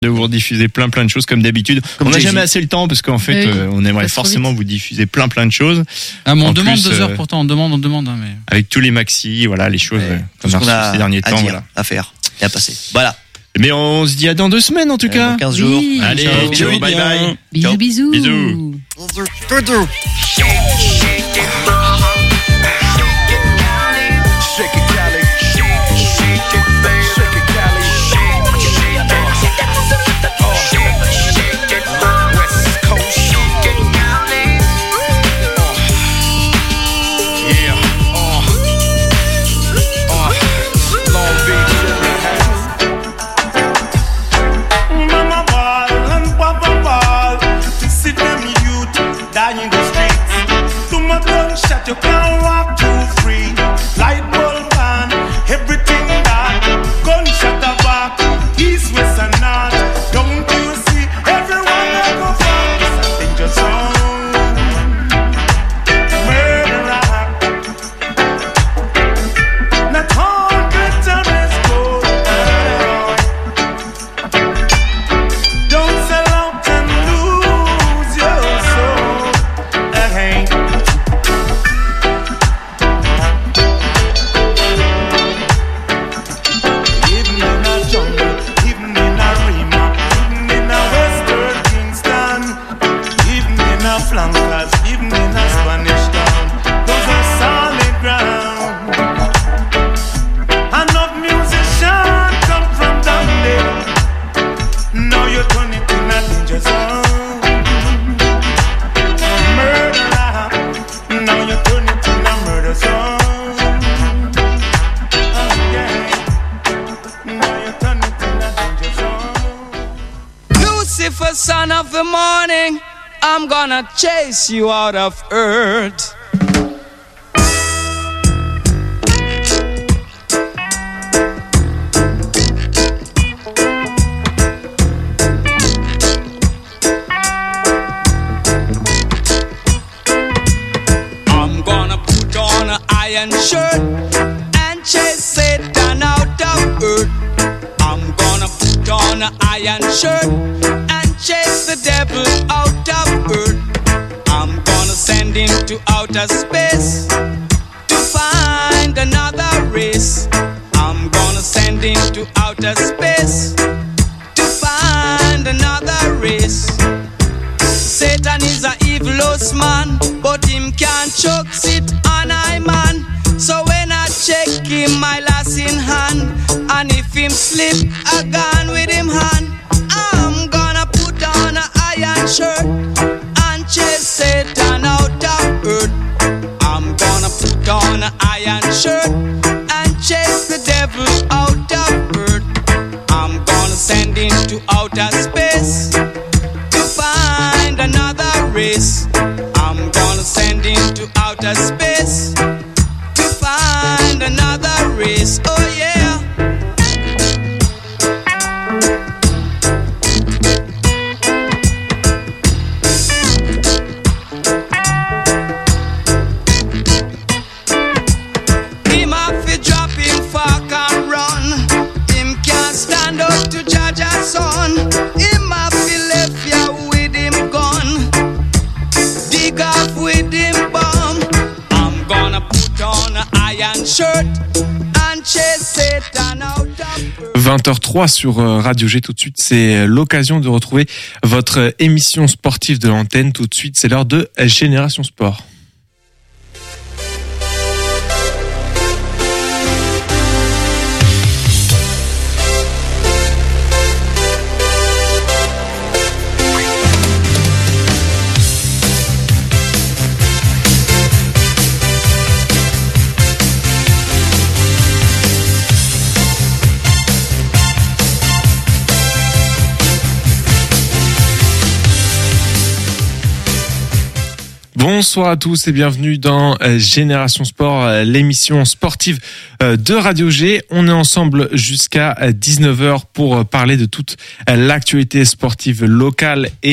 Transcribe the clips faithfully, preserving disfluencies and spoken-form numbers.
de vous rediffuser plein plein de choses comme d'habitude. Comme on n'a jamais assez le temps parce qu'en fait, oui, euh, on aimerait forcément vous diffuser plein plein de choses. Ah, mais on en demande plus, deux heures euh, pourtant, on demande, on demande. Hein, mais... Avec tous les maxi, voilà, les choses ouais, qu'on a reçues ces derniers temps. Dire, voilà. À faire et à passer. Voilà. Mais on se dit à dans deux semaines en tout euh, cas. Dans quinze jours. Oui. Allez, ciao, ciao, bye bye. Bisous, ciao. bisous. Bisous. Bisous. You can't walk too free. Light bulb on, everything dark. Gunshot a back, east, west and north. Don't you see? Everyone that go far. It's a danger zone. Murderer. Not all bitterness gold. Don't sell out and lose your soul. Hey. Flankers, even in a Spanish town, those are solid ground. Enough musicians come from down there. Now you turn it in a danger zone. Murderer, now you turn it in a murder zone. Oh yeah, now you turn it in a danger zone. Lucifer, son of the morning, I'm gonna chase you out of earth. I'm gonna put on an iron shirt and chase Satan out of earth. I'm gonna put on an iron shirt and chase the devil out of earth. I'm gonna send him to outer space to find another race. I'm gonna send him to outer space to find another race. Satan is a evilous man, but him can't choke sit on I man. So when I check him, my lass in hand, and if him slip, I gone with him hand. I'm gonna put on an iron shirt and chase Satan out of earth. I'm gonna put on an iron shirt and chase the devil out of earth. I'm gonna send him to outer space to find another race. I'm gonna send him to outer space to find another race. Oh yeah. Son, him a feel left ya with him gun, dig off with him bomb. I'm gonna put on an iron shirt and chase Satan out of. vingt heures trois sur Radio G. Tout de suite, c'est l'occasion de retrouver votre émission sportive de l'antenne. Tout de suite, c'est l'heure de Génération Sport. Bonsoir à tous et bienvenue dans Génération Sport, l'émission sportive de Radio G. On est ensemble jusqu'à dix-neuf heures pour parler de toute l'actualité sportive locale et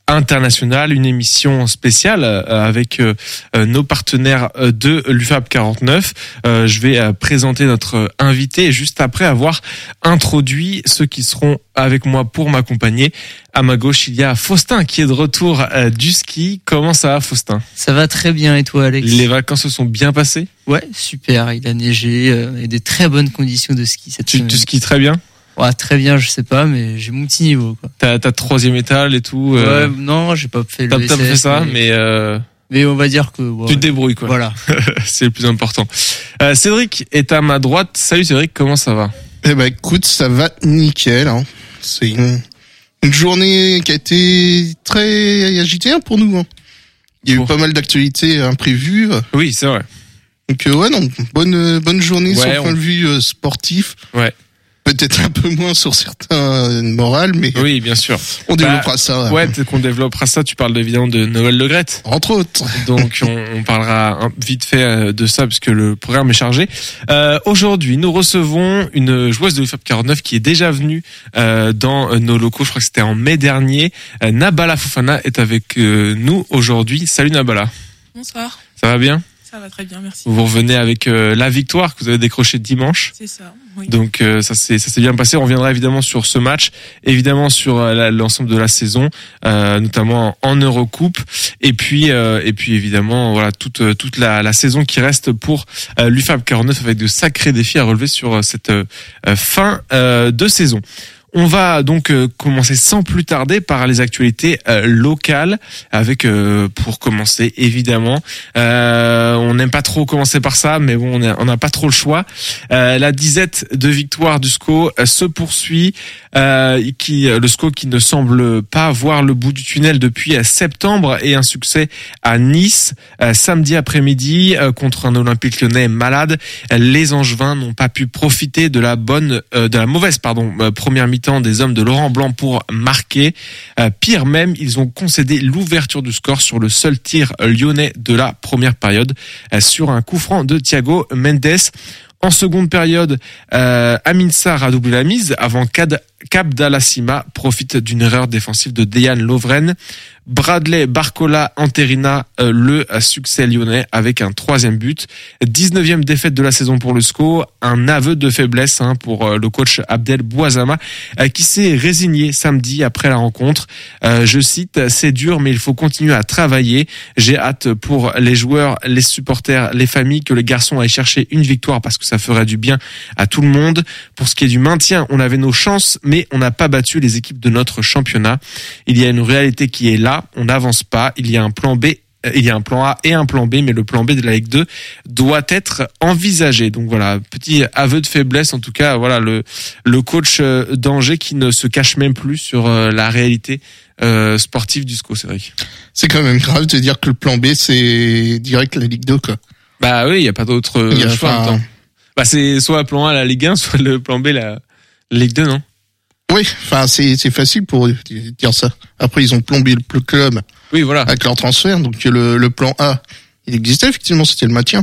international, une émission spéciale euh, avec euh, nos partenaires de l'U F A B quarante-neuf. Euh, je vais euh, présenter notre invité juste après avoir introduit ceux qui seront avec moi pour m'accompagner. À ma gauche, il y a Faustin qui est de retour euh, du ski. Comment ça va, Faustin ? Ça va très bien, et toi, Alex ? Les vacances se sont bien passées ? Ouais, super. Il a neigé euh, et des très bonnes conditions de ski cette tu, semaine. Tu skis très bien ? Ouais, très bien, je sais pas, mais j'ai mon petit niveau, quoi. T'as, t'as troisième étal et tout. Euh... Ouais, non, j'ai pas fait le T'as, V S F, t'as fait ça, mais, mais euh... mais on va dire que ouais, tu te débrouilles, quoi. Voilà. C'est le plus important. Euh, Cédric est à ma droite. Salut Cédric, comment ça va ? Eh ben, écoute, ça va nickel, hein. C'est une, une journée qui a été très agitée, hein, pour nous, hein. Il y a eu Bon. pas mal d'actualités imprévues. Oui, c'est vrai. Donc, euh, ouais, non, bonne, bonne journée Ouais, sur le on- point de vue euh, sportif. Ouais. Peut-être un peu moins sur certains euh, morales, mais Oui, bien sûr. on développera ça. Ouais, peut-être qu'on développera ça. Tu parles évidemment de Noël Le Graët. Entre autres. Donc on, on parlera un- vite fait euh, de ça puisque le programme est chargé. Euh, aujourd'hui, nous recevons une joueuse de l'U F A B quarante-neuf qui est déjà venue euh, dans nos locaux. Je crois que c'était en mai dernier. Euh, Nabala Fofana est avec euh, nous aujourd'hui. Salut Nabala. Bonsoir, Ça va bien ? ça va très bien, merci. Vous revenez avec euh, la victoire que vous avez décrochée dimanche. C'est ça, oui. Donc euh, ça s'est ça s'est bien passé. On reviendra évidemment sur ce match, évidemment sur euh, la- l'ensemble de la saison, euh, notamment en Eurocoupe, et puis euh, et puis évidemment voilà toute euh, toute la, la saison qui reste pour euh, l'U F A B quarante-neuf avec de sacrés défis à relever sur euh, cette euh, fin euh, de saison. On va donc euh, commencer sans plus tarder par les actualités euh, locales, avec euh, pour commencer évidemment, euh, on n'aime pas trop commencer par ça, mais bon, on a- on n'a pas trop le choix. Euh, la disette de victoire du S C O euh, se poursuit, euh, qui le S C O qui ne semble pas voir le bout du tunnel depuis euh, septembre, et un succès à Nice euh, samedi après-midi euh, contre un Olympique Lyonnais malade. Les Angevins n'ont pas pu profiter de la bonne, euh, de la mauvaise pardon euh, première mi-temps des hommes de Laurent Blanc pour marquer. Euh, pire même, ils ont concédé l'ouverture du score sur le seul tir lyonnais de la première période, euh, sur un coup franc de Thiago Mendes. En seconde période, euh, Amin Sarr a doublé la mise avant qu'Ad- qu'Abdallah profite d'une erreur défensive de Dejan Lovren. Bradley Barcola entérina euh, le succès lyonnais avec un troisième but. dix-neuvième défaite de la saison pour le S C O, un aveu de faiblesse hein, pour euh, le coach Abdel Bouazama euh, qui s'est résigné samedi après la rencontre. Euh, je cite, c'est dur mais il faut continuer à travailler. J'ai hâte pour les joueurs, les supporters, les familles que les garçons aillent chercher une victoire parce que ça ferait du bien à tout le monde. Pour ce qui est du maintien, on avait nos chances mais on n'a pas battu les équipes de notre championnat. Il y a une réalité qui est là, on n'avance pas, il y a un plan B, euh, il y a un plan A et un plan B, mais le plan B de la Ligue deux doit être envisagé. Donc voilà, petit aveu de faiblesse, en tout cas, voilà le le coach euh, d'Angers qui ne se cache même plus sur euh, la réalité euh, sportive du S C O, c'est vrai. C'est quand même grave de dire que le plan B, c'est direct la Ligue deux, quoi. Bah oui, il y a pas d'autre euh, Il y a, choix en enfin, même temps. Bah c'est soit le plan A la Ligue un, soit le plan B la, la Ligue deux, non? Oui, enfin, c'est, c'est facile pour dire ça. Après, ils ont plombé le club Oui, voilà. avec leur transfert. Donc, le, le plan A, il existait, effectivement, c'était le maintien.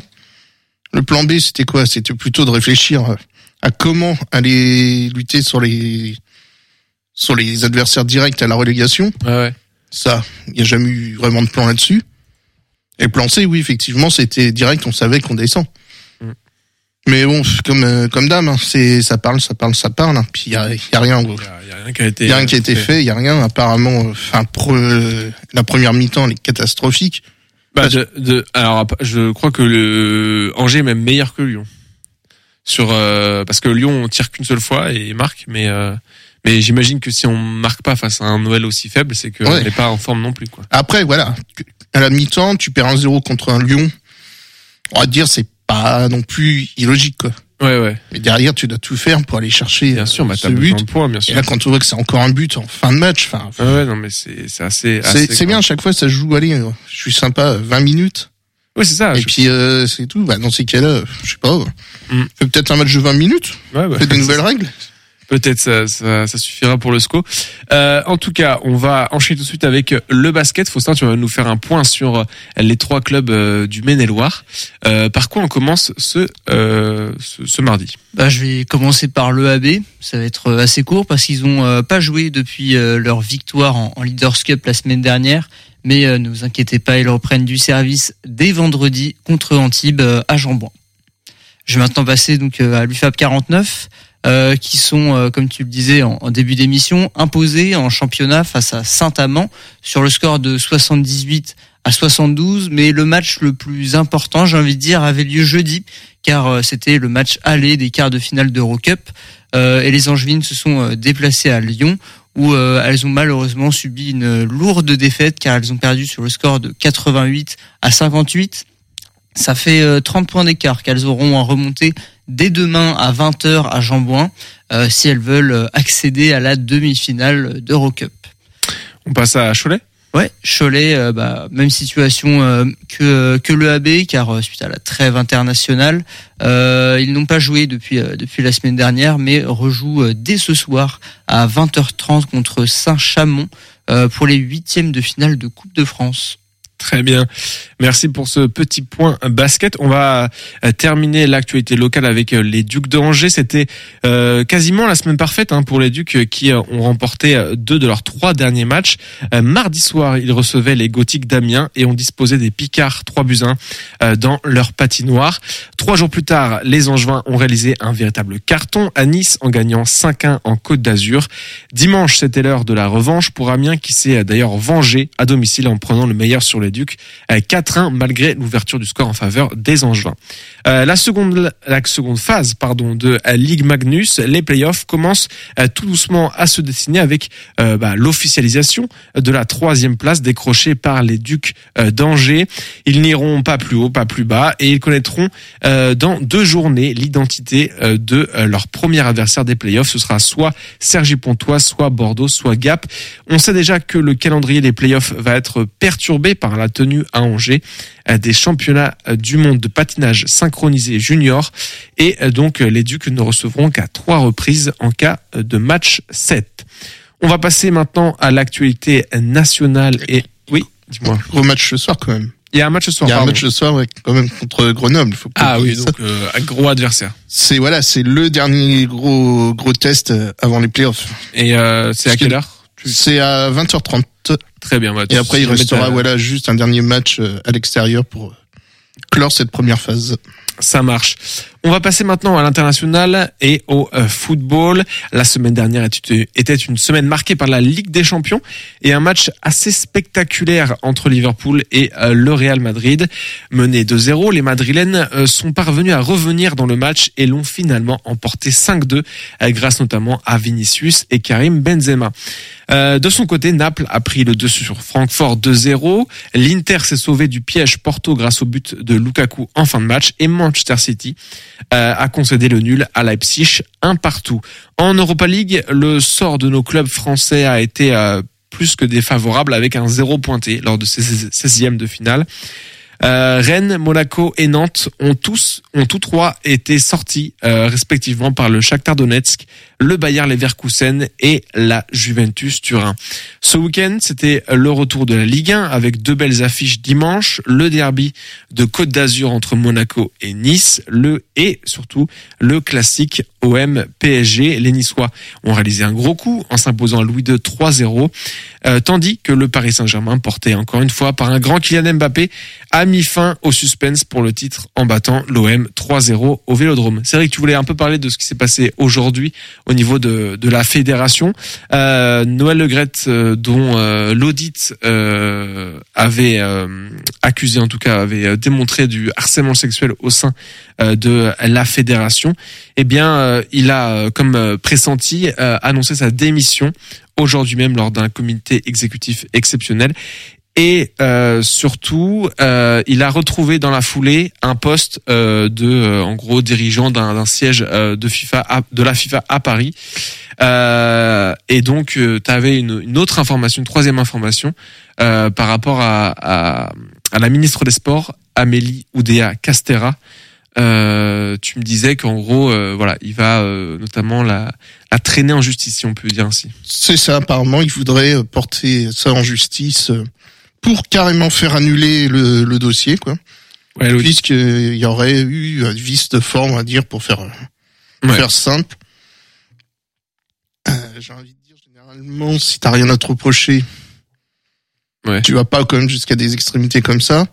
Le plan B, c'était quoi? C'était plutôt de réfléchir à comment aller lutter sur les, sur les adversaires directs à la relégation. Ouais, ouais. Ça, il n'y a jamais eu vraiment de plan là-dessus. Et plan C, oui, effectivement, c'était direct, on savait qu'on descend. Mm. Mais bon, comme euh, comme dame, hein, c'est ça parle, ça parle, ça parle. Hein, puis il y a, y a rien, gros. Il y a, y a rien qui a été Il y a rien qui a été fait, il y a rien. Apparemment, enfin, euh, la première mi-temps, elle est catastrophique. Bah, de, de, alors, je crois que le Angers est même meilleur que Lyon. Sur, euh, parce que Lyon, on tire qu'une seule fois et marque, mais, euh, mais j'imagine que si on marque pas face à un Noël aussi faible, c'est qu'on Ouais. n'est pas en forme non plus, quoi. Après, voilà, à la mi-temps, tu perds un zéro contre un Lyon. On va dire, c'est pas non plus illogique, quoi. Ouais, ouais. Mais derrière, tu dois tout faire pour aller chercher Bien sûr, bah, ce t'as besoin but. de points, bien sûr. Et là, quand tu vois que c'est encore un but en fin de match, enfin, Ouais, ouais, non, mais c'est, c'est assez, c'est, assez, c'est quoi. bien. À chaque fois, ça se joue. Allez, euh, je suis sympa, vingt minutes. Oui, c'est ça. Et je- puis, euh, c'est tout. Bah, dans ces cas-là, je sais pas. Mm. Fais peut-être un match de vingt minutes. ouais, ouais. Fais des nouvelles règles. Peut-être ça, ça, ça suffira pour le S C O. Euh, en tout cas, on va enchaîner tout de suite avec le basket. Faustin, tu vas nous faire un point sur les trois clubs euh, du Maine-et-Loire. Euh, par quoi on commence ce, euh, ce, ce mardi? Bah, je vais commencer par l'E A B. Ça va être assez court parce qu'ils ont euh, pas joué depuis euh, leur victoire en, en Leaders Cup la semaine dernière. Mais euh, ne vous inquiétez pas, ils reprennent du service dès vendredi contre Antibes euh, à Jambouin. Je vais maintenant passer donc euh, à l'U F A B quarante-neuf. Euh, qui sont, euh, comme tu le disais en, en début d'émission, imposés en championnat face à Saint-Amand sur le score de soixante-dix-huit à soixante-douze. Mais le match le plus important, j'ai envie de dire, avait lieu jeudi, car euh, c'était le match aller des quarts de finale d'Eurocup. Euh, et les Angevines se sont euh, déplacées à Lyon, où euh, elles ont malheureusement subi une lourde défaite, car elles ont perdu sur le score de quatre-vingt-huit à cinquante-huit. Ça fait euh, trente points d'écart qu'elles auront à remonter dès demain à vingt heures à Jambouin, euh, si elles veulent accéder à la demi-finale d'Eurocup. On passe à Cholet? Ouais, Cholet, euh, bah, même situation euh, que que l'E A B, car euh, suite à la trêve internationale, euh, ils n'ont pas joué depuis euh, depuis la semaine dernière, mais rejouent euh, dès ce soir à vingt heures trente contre Saint-Chamond euh, pour les huitièmes de finale de Coupe de France. Très bien. Merci pour ce petit point basket. On va terminer l'actualité locale avec les Ducs d'Angers. C'était euh, quasiment la semaine parfaite hein, pour les Ducs qui ont remporté deux de leurs trois derniers matchs. Euh, mardi soir, ils recevaient les Gothiques d'Amiens et ont disposé des Picards trois buts à un euh, dans leur patinoire. Trois jours plus tard, les Angevins ont réalisé un véritable carton à Nice en gagnant cinq un en Côte d'Azur. Dimanche, c'était l'heure de la revanche pour Amiens qui s'est d'ailleurs vengé à domicile en prenant le meilleur sur les Ducs, quatre un malgré l'ouverture du score en faveur des Angevins. Euh, la seconde la seconde phase pardon de la Ligue Magnus, les playoffs commencent euh, tout doucement à se dessiner avec euh, bah, l'officialisation de la troisième place décrochée par les Ducs euh, d'Angers. Ils n'iront pas plus haut, pas plus bas et ils connaîtront euh, dans deux journées l'identité euh, de euh, leur premier adversaire des playoffs. Ce sera soit Cergy-Pontoise, soit Bordeaux, soit Gap. On sait déjà que le calendrier des playoffs va être perturbé par la tenue à Angers des championnats du monde de patinage synchronisé junior et donc les Ducs ne recevront qu'à trois reprises en cas de match sept. On va passer maintenant à l'actualité nationale et oui, dis-moi. Gros match ce soir quand même. Il y a un match ce soir. Il y a pardon. un match ce soir ouais, quand même contre Grenoble. Faut pas ah oui, ça. donc euh, un gros adversaire. C'est voilà, c'est le dernier gros gros test avant les playoffs. Et euh, c'est à quelle heure? C'est à vingt heures trente. Très bien. Bah, et après, il restera à... voilà juste un dernier match à l'extérieur pour clore cette première phase. Ça marche. On va passer maintenant à l'international et au euh, football. La semaine dernière était une semaine marquée par la Ligue des Champions et un match assez spectaculaire entre Liverpool et euh, le Real Madrid. Mené deux zéro, les Madrilènes euh, sont parvenus à revenir dans le match et l'ont finalement emporté cinq deux euh, grâce notamment à Vinicius et Karim Benzema. Euh, de son côté, Naples a pris le dessus sur Francfort deux zéro. L'Inter s'est sauvé du piège Porto grâce au but de Lukaku en fin de match et Manchester City euh, a concédé le nul à Leipzig un partout. En Europa League, le sort de nos clubs français a été euh, plus que défavorable avec un zéro pointé lors de ces seizièmes de finale. Euh, Rennes, Monaco et Nantes ont tous, ont tous trois été sortis euh, respectivement par le Shakhtar Donetsk, le Bayer Leverkusen et la Juventus Turin. Ce week-end, c'était le retour de la Ligue un avec deux belles affiches dimanche, le derby de Côte d'Azur entre Monaco et Nice, le et surtout le classique O M P S G. Les Niçois ont réalisé un gros coup en s'imposant à Louis deux trois zéro, euh, tandis que le Paris Saint-Germain, porté encore une fois par un grand Kylian Mbappé, a mis fin au suspense pour le titre en battant l'O M trois zéro au Vélodrome. C'est vrai que tu voulais un peu parler de ce qui s'est passé aujourd'hui au niveau de, de la fédération. Euh, Noël Le Graët, euh, dont euh, l'audit euh, avait euh, accusé, en tout cas avait démontré du harcèlement sexuel au sein euh, de la fédération, eh bien euh, il a, euh, comme euh, pressenti, euh, annoncé sa démission aujourd'hui même lors d'un comité exécutif exceptionnel. Et euh, surtout, euh, il a retrouvé dans la foulée un poste euh, de, euh, en gros, dirigeant d'un, d'un siège euh, de FIFA, à, de la FIFA à Paris. Euh, et donc, euh, tu avais une, une autre information, une troisième information euh, par rapport à, à, à la ministre des Sports, Amélie Oudéa-Castéra, Euh, tu me disais qu'en gros, euh, voilà, il va euh, notamment la, la traîner en justice, si on peut dire ainsi. C'est ça, apparemment, il voudrait porter ça en justice pour carrément faire annuler le, le dossier, quoi. Ouais, puisqu'il y aurait eu un vice de forme, on va dire, pour faire, pour ouais. faire simple. Euh, j'ai envie de dire, généralement, si t'as rien à te reprocher, ouais. tu vas pas quand même jusqu'à des extrémités comme ça.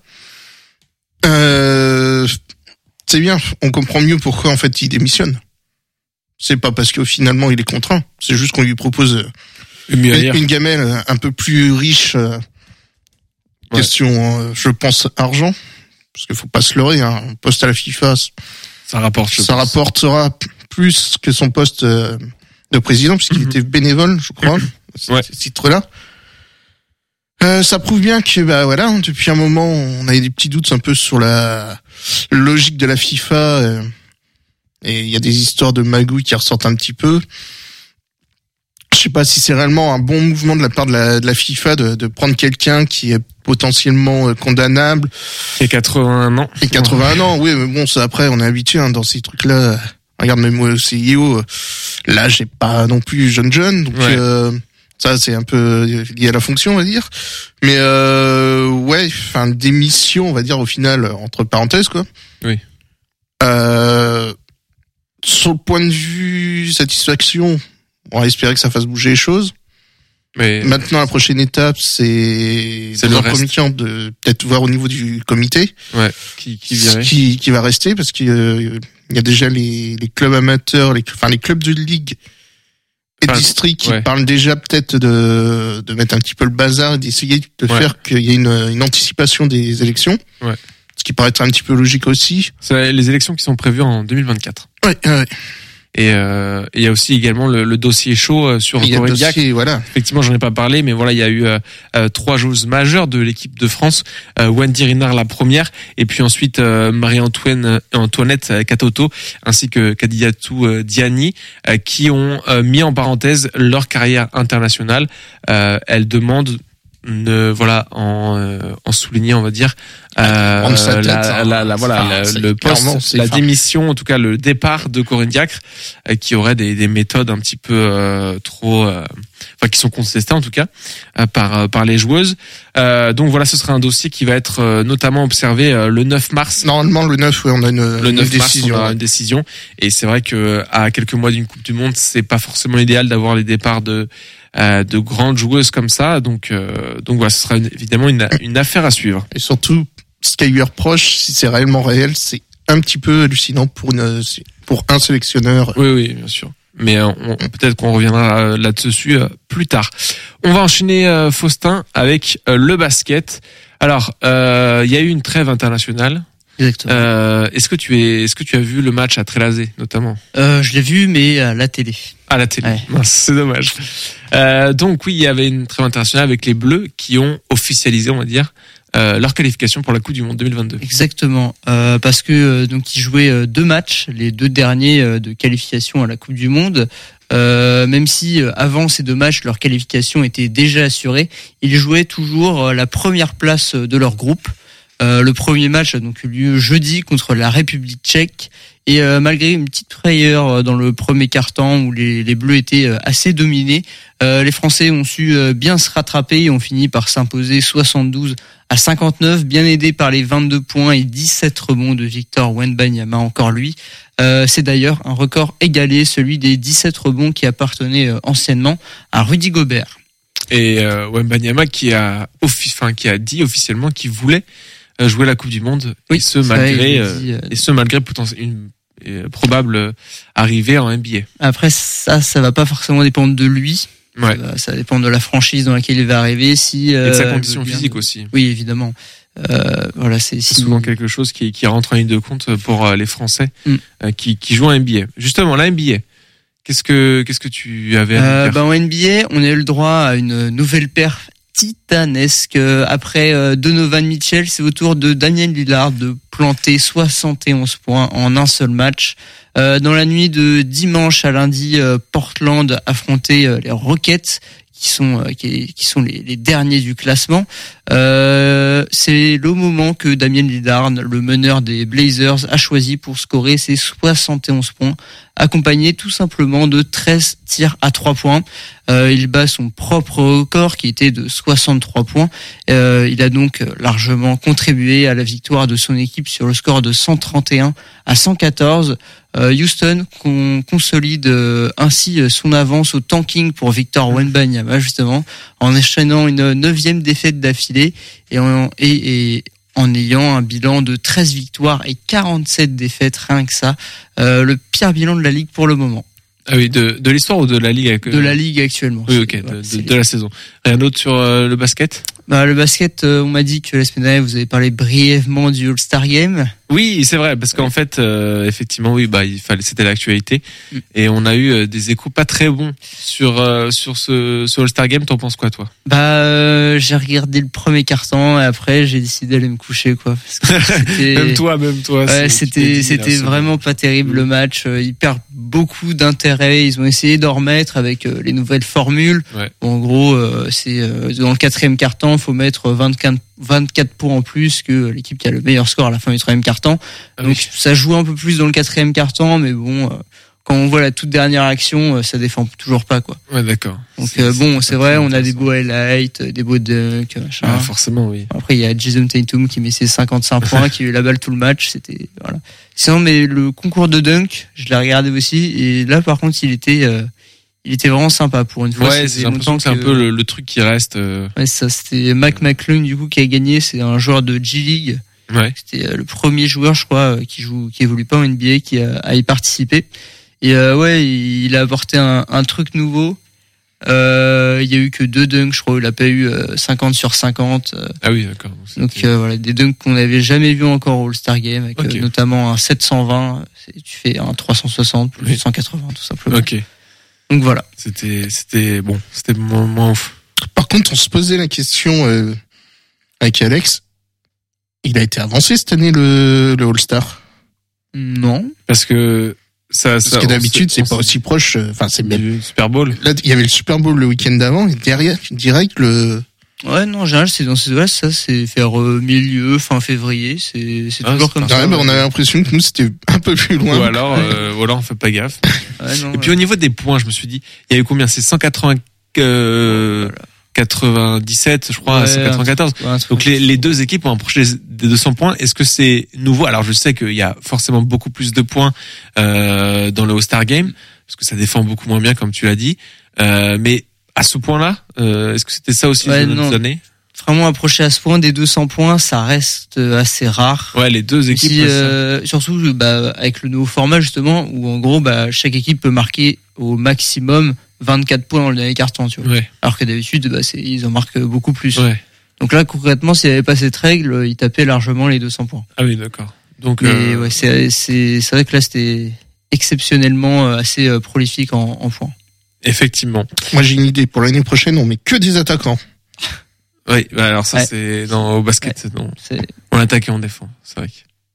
Euh, c'est bien, on comprend mieux pourquoi en fait il démissionne. C'est pas parce que finalement il est contraint, c'est juste qu'on lui propose une, une gamelle un peu plus riche. Euh, ouais. Question, euh, je pense, argent, parce qu'il faut pas se leurrer. Hein, un poste à la FIFA, ça rapporte. Ça rapportera plus que son poste euh, de président, puisqu'il mm-hmm. était bénévole, je crois, à ouais. ce titre-là. Euh, ça prouve bien que bah voilà, depuis un moment, on avait des petits doutes un peu sur la logique de la FIFA euh, et il y a des histoires de magouilles qui ressortent un petit peu. Je sais pas si c'est réellement un bon mouvement de la part de la, de la FIFA de, de prendre quelqu'un qui est potentiellement condamnable. Et quatre-vingt-un ans. Et quatre-vingt-un ans, oui, mais bon, ça après, on est habitué hein, dans ces trucs-là. Regarde, même moi, C E O, là, j'ai pas non plus jeune jeune, donc. Ouais. Euh, Ça, c'est un peu lié à la fonction, on va dire. Mais euh, ouais, enfin, démission, on va dire, au final, entre parenthèses, quoi. Oui. Euh, sur le point de vue satisfaction, on va espérer que ça fasse bouger les choses. Mais maintenant, la prochaine étape, c'est, c'est dans le un premier temps de peut-être voir au niveau du comité. Ouais. Qui, qui virait. Qui, qui va rester, parce qu'il euh, y a déjà les, les clubs amateurs, les, enfin, les clubs de ligue et enfin, districts qui ouais. parlent déjà peut-être de, de mettre un petit peu le bazar et d'essayer de ouais. faire qu'il y ait une, une anticipation des élections. Ouais. Ce qui paraît être un petit peu logique aussi. C'est les élections qui sont prévues en deux mille vingt-quatre. Ouais, ouais. Et euh, il y a aussi également le, le dossier chaud sur Corinne-Diacre. Voilà. Effectivement, j'en ai pas parlé, mais voilà, il y a eu euh, euh, trois joueuses majeures de l'équipe de France. Euh, Wendy Renard la première, et puis ensuite euh, Marie-Antoine Antoinette Katoto, ainsi que Kadiatou euh, Diani, euh, qui ont euh, mis en parenthèse leur carrière internationale. Euh, elles demandent ne voilà en euh, en souligner on va dire euh, tête, la, hein. la, la voilà enfin, la, le poste la fin. démission en tout cas le départ de Corinne-Diacre euh, qui aurait des, des méthodes un petit peu euh, trop euh, enfin qui sont contestées en tout cas euh, par euh, par les joueuses euh, donc voilà ce sera un dossier qui va être euh, notamment observé euh, le neuf mars normalement le neuf ouais, on a une, le neuf une mars décision on a une décision et c'est vrai que à quelques mois d'une Coupe du Monde c'est pas forcément idéal d'avoir les départs de Euh, de grandes joueuses comme ça, donc euh, donc voilà, ce sera une, évidemment une, une affaire à suivre. Et surtout, ce qu'elle lui reproche, si c'est réellement réel, c'est un petit peu hallucinant pour une pour un sélectionneur. Oui, oui, bien sûr. Mais euh, on, peut-être qu'on reviendra là-dessus euh, plus tard. On va enchaîner euh, Faustin avec euh, le basket. Alors, il euh, y a eu une trêve internationale. Exactement. Euh, est-ce que tu es, est-ce que tu as vu le match à Trélazé notamment? Euh, je l'ai vu, mais à la télé. À la télé. Ouais. Non, c'est dommage. Euh, donc oui, il y avait une trêve internationale avec les Bleus qui ont officialisé, on va dire, euh, leur qualification pour la Coupe du Monde deux mille vingt-deux. Exactement, euh, parce que euh, donc ils jouaient euh, deux matchs, les deux derniers euh, de qualification à la Coupe du Monde. Euh, même si euh, avant ces deux matchs leur qualification était déjà assurée, ils jouaient toujours euh, la première place de leur groupe. Euh, le premier match a donc eu lieu jeudi contre la République tchèque et euh, malgré une petite frayeur dans le premier quart-temps où les, les Bleus étaient euh, assez dominés, euh, les Français ont su euh, bien se rattraper et ont fini par s'imposer soixante-douze à cinquante-neuf, bien aidés par les vingt-deux points et dix-sept rebonds de Victor Wembanyama, encore lui. Euh, c'est d'ailleurs un record égalé, celui des dix-sept rebonds qui appartenait euh, anciennement à Rudy Gobert. Et euh, Wembanyama qui a, offi- enfin, qui a dit officiellement qu'il voulait jouer la Coupe du Monde, oui, et ce malgré dit, euh... et ce malgré poten- une euh, probable arrivée en N B A. Après ça, ça va pas forcément dépendre de lui. Ouais. Ça, ça dépend de la franchise dans laquelle il va arriver, si euh, et de sa condition physique de... aussi. Oui, évidemment. Euh, voilà, c'est, c'est si... souvent quelque chose qui, qui rentre en ligne de compte pour euh, les Français mm. euh, qui, qui jouent en N B A. Justement, la N B A. Qu'est-ce que qu'est-ce que tu avais à euh, dire? Ben, en N B A, on a eu le droit à une nouvelle perf titanesque. Après euh, Donovan Mitchell, c'est au tour de Damian Lillard de planter soixante et onze points en un seul match. Euh, dans la nuit de dimanche à lundi, euh, Portland affrontait euh, les Rockets qui sont qui, qui sont les, les derniers du classement. Euh, c'est le moment que Damien Lillard, le meneur des Blazers, a choisi pour scorer ses soixante et onze points, accompagné tout simplement de treize tirs à trois points. Euh, il bat son propre record qui était de soixante-trois points. Euh, il a donc largement contribué à la victoire de son équipe sur le score de cent trente et un à cent quatorze. Euh, Houston con, consolide euh, ainsi son avance au tanking pour Victor Wembanyama, justement, en enchaînant une neuvième défaite d'affilée et en, et, et en ayant un bilan de treize victoires et quarante-sept défaites, rien que ça. Euh, le pire bilan de la Ligue pour le moment. Ah oui, de, de l'histoire ou de la Ligue avec... De la Ligue actuellement. Oui, ok, voilà, de, de, de la saison. Rien d'autre sur euh, le basket? Bah, le basket, euh, on m'a dit que la semaine dernière, vous avez parlé brièvement du All-Star Game. Oui, c'est vrai, parce qu'en ouais. fait, euh, effectivement, oui, bah, il fallait, c'était l'actualité, mm. et on a eu euh, des échos pas très bons sur euh, sur ce, ce All-Star Game. T'en penses quoi, toi? Bah, euh, j'ai regardé le premier quart-temps et après, j'ai décidé d'aller me coucher, quoi. Parce que même toi, même toi. Ouais, c'était c'était là, vraiment pas terrible mm. le match. Ils perdent beaucoup d'intérêt. Ils ont essayé d'en remettre avec euh, les nouvelles formules. Ouais. Bon, en gros, euh, c'est euh, dans le quatrième quart-temps, faut mettre vingt-quatre, vingt-quatre points en plus que l'équipe qui a le meilleur score à la fin du troisième quart-temps. Ah Donc oui. ça joue un peu plus dans le quatrième quart-temps, mais bon, euh, quand on voit la toute dernière action, euh, ça défend toujours pas, quoi. Ouais, d'accord. Donc c'est, euh, bon, c'est, c'est vrai, on a des beaux highlights, des beaux dunks, machin. Ah, forcément, oui. Après, il y a Jason Tatum qui met ses cinquante-cinq points, qui a eu la balle tout le match. C'était voilà. Sinon, mais le concours de dunk, je l'ai regardé aussi, et là, par contre, il était euh, il était vraiment sympa pour une fois. Ouais, c'est, l'impression que c'est un peu le, le truc qui reste. Euh... Ouais, ça, c'était Mac McClung, du coup, qui a gagné. C'est un joueur de G-League. Ouais. C'était euh, le premier joueur, je crois, euh, qui joue, qui évolue pas en N B A, qui a, a y participé. Et euh, ouais, il, il a apporté un, un truc nouveau. Euh, il y a eu que deux dunks, je crois. Il a pas eu euh, cinquante sur cinquante. Euh. Ah oui, d'accord. C'était... Donc euh, voilà, des dunks qu'on n'avait jamais vu encore au All-Star Game, avec okay. euh, notamment un sept cent vingt. C'est, tu fais un trois cent soixante plus oui. cent quatre-vingts, tout simplement. Ok. Donc voilà. C'était, c'était bon, c'était moins, moins ouf. Par contre, on se posait la question euh, avec Alex. Il a été avancé cette année le, le All-Star? Non. Parce que ça, Parce ça, que d'habitude, c'est on pas aussi proche. Enfin, c'est même du Super Bowl. Là, il y avait le Super Bowl le week-end d'avant et derrière, direct le. Ouais, non, en général, c'est dans ces là ça, c'est vers euh, milieu, fin février, c'est, c'est ah, toujours c'est comme ouais, ça. Bah, on avait l'impression que nous, c'était un peu plus loin. Ou alors, euh, ou alors on fait pas gaffe. Ouais, non, et puis ouais. au niveau des points, je me suis dit, il y a eu combien? C'est cent quatre-vingts, euh, voilà. quatre-vingt-dix-sept, je crois, ouais, cent quatre-vingt-quatorze. Ouais, donc les, les deux équipes ont approché des deux cents points. Est-ce que c'est nouveau? Alors je sais qu'il y a forcément beaucoup plus de points euh, dans le All-Star Game, parce que ça défend beaucoup moins bien, comme tu l'as dit. Euh, mais à ce point-là, euh, est-ce que c'était ça aussi ouais, les autres années? Vraiment approcher à ce point des deux cents points, ça reste assez rare. Ouais, les deux équipes. Si, euh, surtout bah, avec le nouveau format justement, où en gros bah, chaque équipe peut marquer au maximum vingt-quatre points dans le dernier carton, tu vois. Ouais. Alors que d'habitude, bah, c'est, ils en marquent beaucoup plus. Ouais. Donc là, concrètement, s'il n'y avait pas cette règle, ils tapaient largement les deux cents points. Ah oui, d'accord. Donc, mais euh... ouais, c'est, c'est, c'est vrai que là, c'était exceptionnellement assez prolifique en, en points. Effectivement. Moi, j'ai une idée. Pour l'année prochaine, on met que des attaquants. Oui, bah alors ça, ouais. c'est dans au basket, ouais. c'est non. C'est... On attaque et on défend, c'est vrai.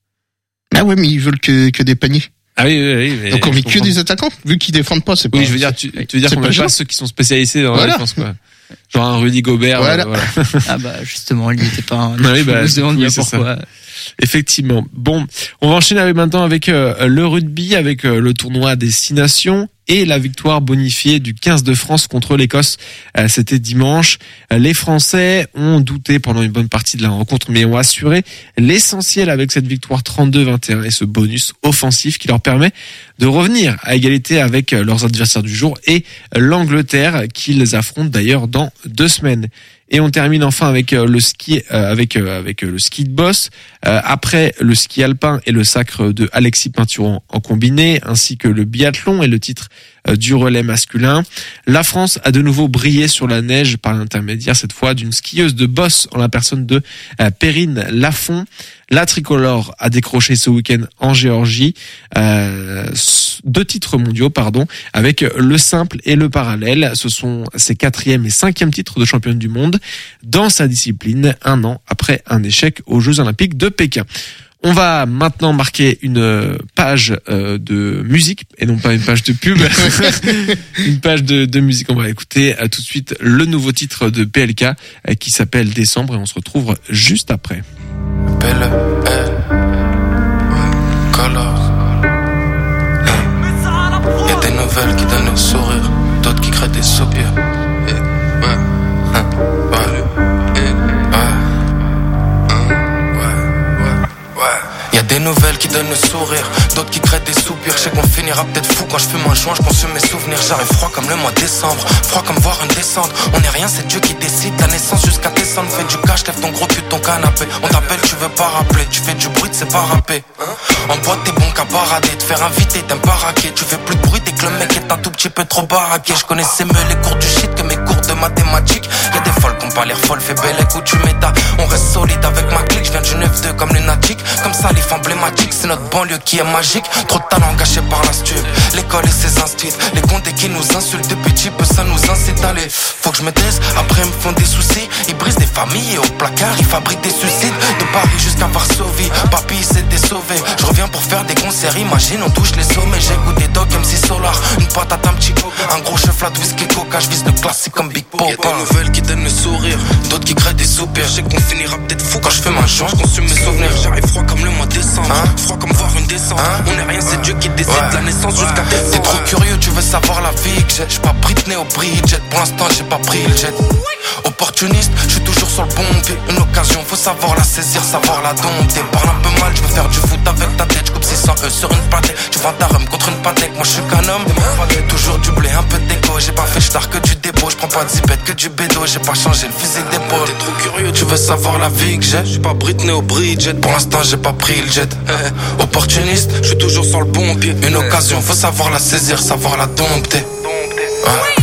Ah ouais, mais ils veulent que, que des paniers. Ah oui, oui, oui. Mais donc on met que des attaquants, vu qu'ils défendent pas, c'est pas. Oui, je veux dire, tu, tu veux dire qu'on met pas ceux qui sont spécialisés dans voilà. la défense, quoi. Genre un Rudy Gobert. Voilà. Euh, voilà. Ah bah justement, il n'était pas un. Ah oui, bah, on se demande oui, bien c'est pourquoi. Ça. Effectivement. Bon, on va enchaîner avec maintenant avec euh, le rugby, avec euh, le tournoi des Six Nations et la victoire bonifiée du quinze de France contre l'Écosse. Euh, c'était dimanche. Euh, les Français ont douté pendant une bonne partie de la rencontre, mais ont assuré l'essentiel avec cette victoire trente-deux vingt et un et ce bonus offensif qui leur permet de revenir à égalité avec euh, leurs adversaires du jour et euh, l'Angleterre qu'ils affrontent d'ailleurs dans deux semaines. Et on termine enfin avec euh, le ski, euh, avec euh, avec euh, le ski de boss. Euh, après le ski alpin et le sacre de Alexis Pinturault en combiné, ainsi que le biathlon et le titre euh, du relais masculin, la France a de nouveau brillé sur la neige par l'intermédiaire cette fois d'une skieuse de boss en la personne de euh, Perrine Lafont. La tricolore a décroché ce week-end en Géorgie euh, deux titres mondiaux, pardon, avec le simple et le parallèle. Ce sont ses quatrième et cinquième titres de championne du monde dans sa discipline, un an après un échec aux Jeux Olympiques de Pékin. On va maintenant marquer une page euh, de musique et non pas une page de pub. Une page de, de musique. On va écouter euh, tout de suite le nouveau titre de P L K euh, qui s'appelle Décembre et on se retrouve juste après. Belle, eh, colors. Eh. Y a des nouvelles qui donnent le sourire, d'autres qui créent des soupirs. Eh, ouais, hein, ouais, eh, ouais, hein, ouais, ouais, ouais. Y a des nouvelles qui donnent le sourire, d'autres qui créent des soupirs. Je sais qu'on finira peut-être fou quand je fume un joint, je consomme mes souvenirs. J'arrive froid comme le mois de décembre, froid comme voir une descente. On est rien, c'est Dieu qui décide, la naissance jusqu'à descendre. Fais du cash, lève ton gros cul de ton canapé. On t'appelle, tu veux pas rappeler, tu fais du bruit, c'est pas rapper. En boîte t'es bon qu'à barader, te faire inviter, t'aimes pas raquer. Tu fais plus de bruit dès que le mec est un tout petit peu trop baraqué. Je connaissais mieux les cours du shit que mes cours de mathématiques. Y'a des folles qui ont pas l'air folles, fais belle où tu m'étas. On reste solide avec ma clique, je viens du neuf deux comme lunatique. Comme salif emblématique, c'est notre banlieue qui est magique. Trop de talent gâché par la stup, l'école et ses instituts. Les condés qui nous insultent depuis petit peu, ça nous incite à aller. Faut que je me taise, après ils me font des soucis. Ils brisent des familles et au placard ils fabriquent des suicides. De Paris jusqu'à Varsovie, papy s'était sauvé. Je reviens pour faire des concerts, imagine on touche les sommets. J'écoute des dogs M C Solar, une patate, un petit coca, un gros chef, la whisky coca. Je vise le classique comme Big Pop. Y'a des nouvelles qui donnent le sourire, d'autres qui créent des soupirs. Je sais qu'on finira peut-être fou quand je fais ma joint, je consume mes souvenirs. J'arrive froid comme le mois de décembre, hein? Froid comme voir une descente, hein? On est rien, c'est Dieu qui décide, ouais. La naissance jusqu'à décembre. T'es trop curieux, tu veux savoir la vie que j'ai. J'suis pas Britney au Bridget, pour l'instant j'ai pas pris le jet. Opportuniste, je suis toujours sur le bon pied. Une occasion, faut savoir la saisir, savoir la dompter. Parle un peu mal, je veux faire du foot avec ta tête. Je coupe six cents E sur une pâtée. Tu vends ta rhum contre une pâtée. Moi je suis qu'un homme, toujours du blé, un peu de déco. J'ai pas fait star que du dépôt. Je prends pas de zipette que du bédo. J'ai pas changé le physique d'épaule. T'es trop curieux, tu veux savoir la vie que j'ai. Je suis pas Britney au Bridget, pour l'instant j'ai pas pris le jet. eh, Opportuniste, je suis toujours sur le bon pied. Une occasion, faut savoir la saisir, savoir la dompter. Ouais.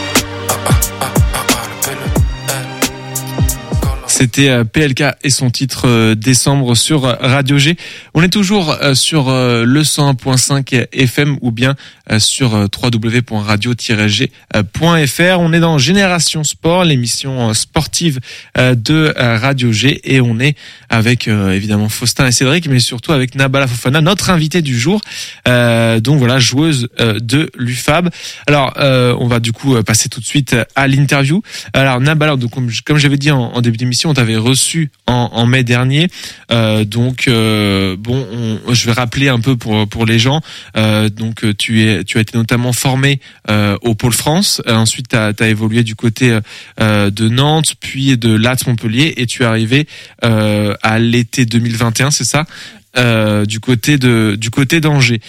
C'était P L K et son titre euh, Décembre sur Radio G. On est toujours euh, sur euh, le cent un point cinq F M ou bien euh, sur euh, w w w point radio tiret g point f r. On est dans Génération Sport, l'émission euh, sportive euh, de euh, Radio G, et on est avec euh, évidemment Faustin et Cédric, mais surtout avec Nabala Fofana, notre invitée du jour. Euh, donc voilà, joueuse euh, de l'U F A B. Alors euh, on va du coup passer tout de suite à l'interview. Alors Nabala, donc comme, comme j'avais dit en, en début d'émission, on t'avait reçu en, en mai dernier. Euh, donc euh, bon, on, je vais rappeler un peu pour pour les gens. Euh, donc tu es tu as été notamment formé euh, au Pôle France. Euh, ensuite, tu as évolué du côté euh, de Nantes, puis de Latte Montpellier, et tu es arrivé euh, à l'été deux mille vingt et un, c'est ça? Euh, du côté de du côté d'Angers.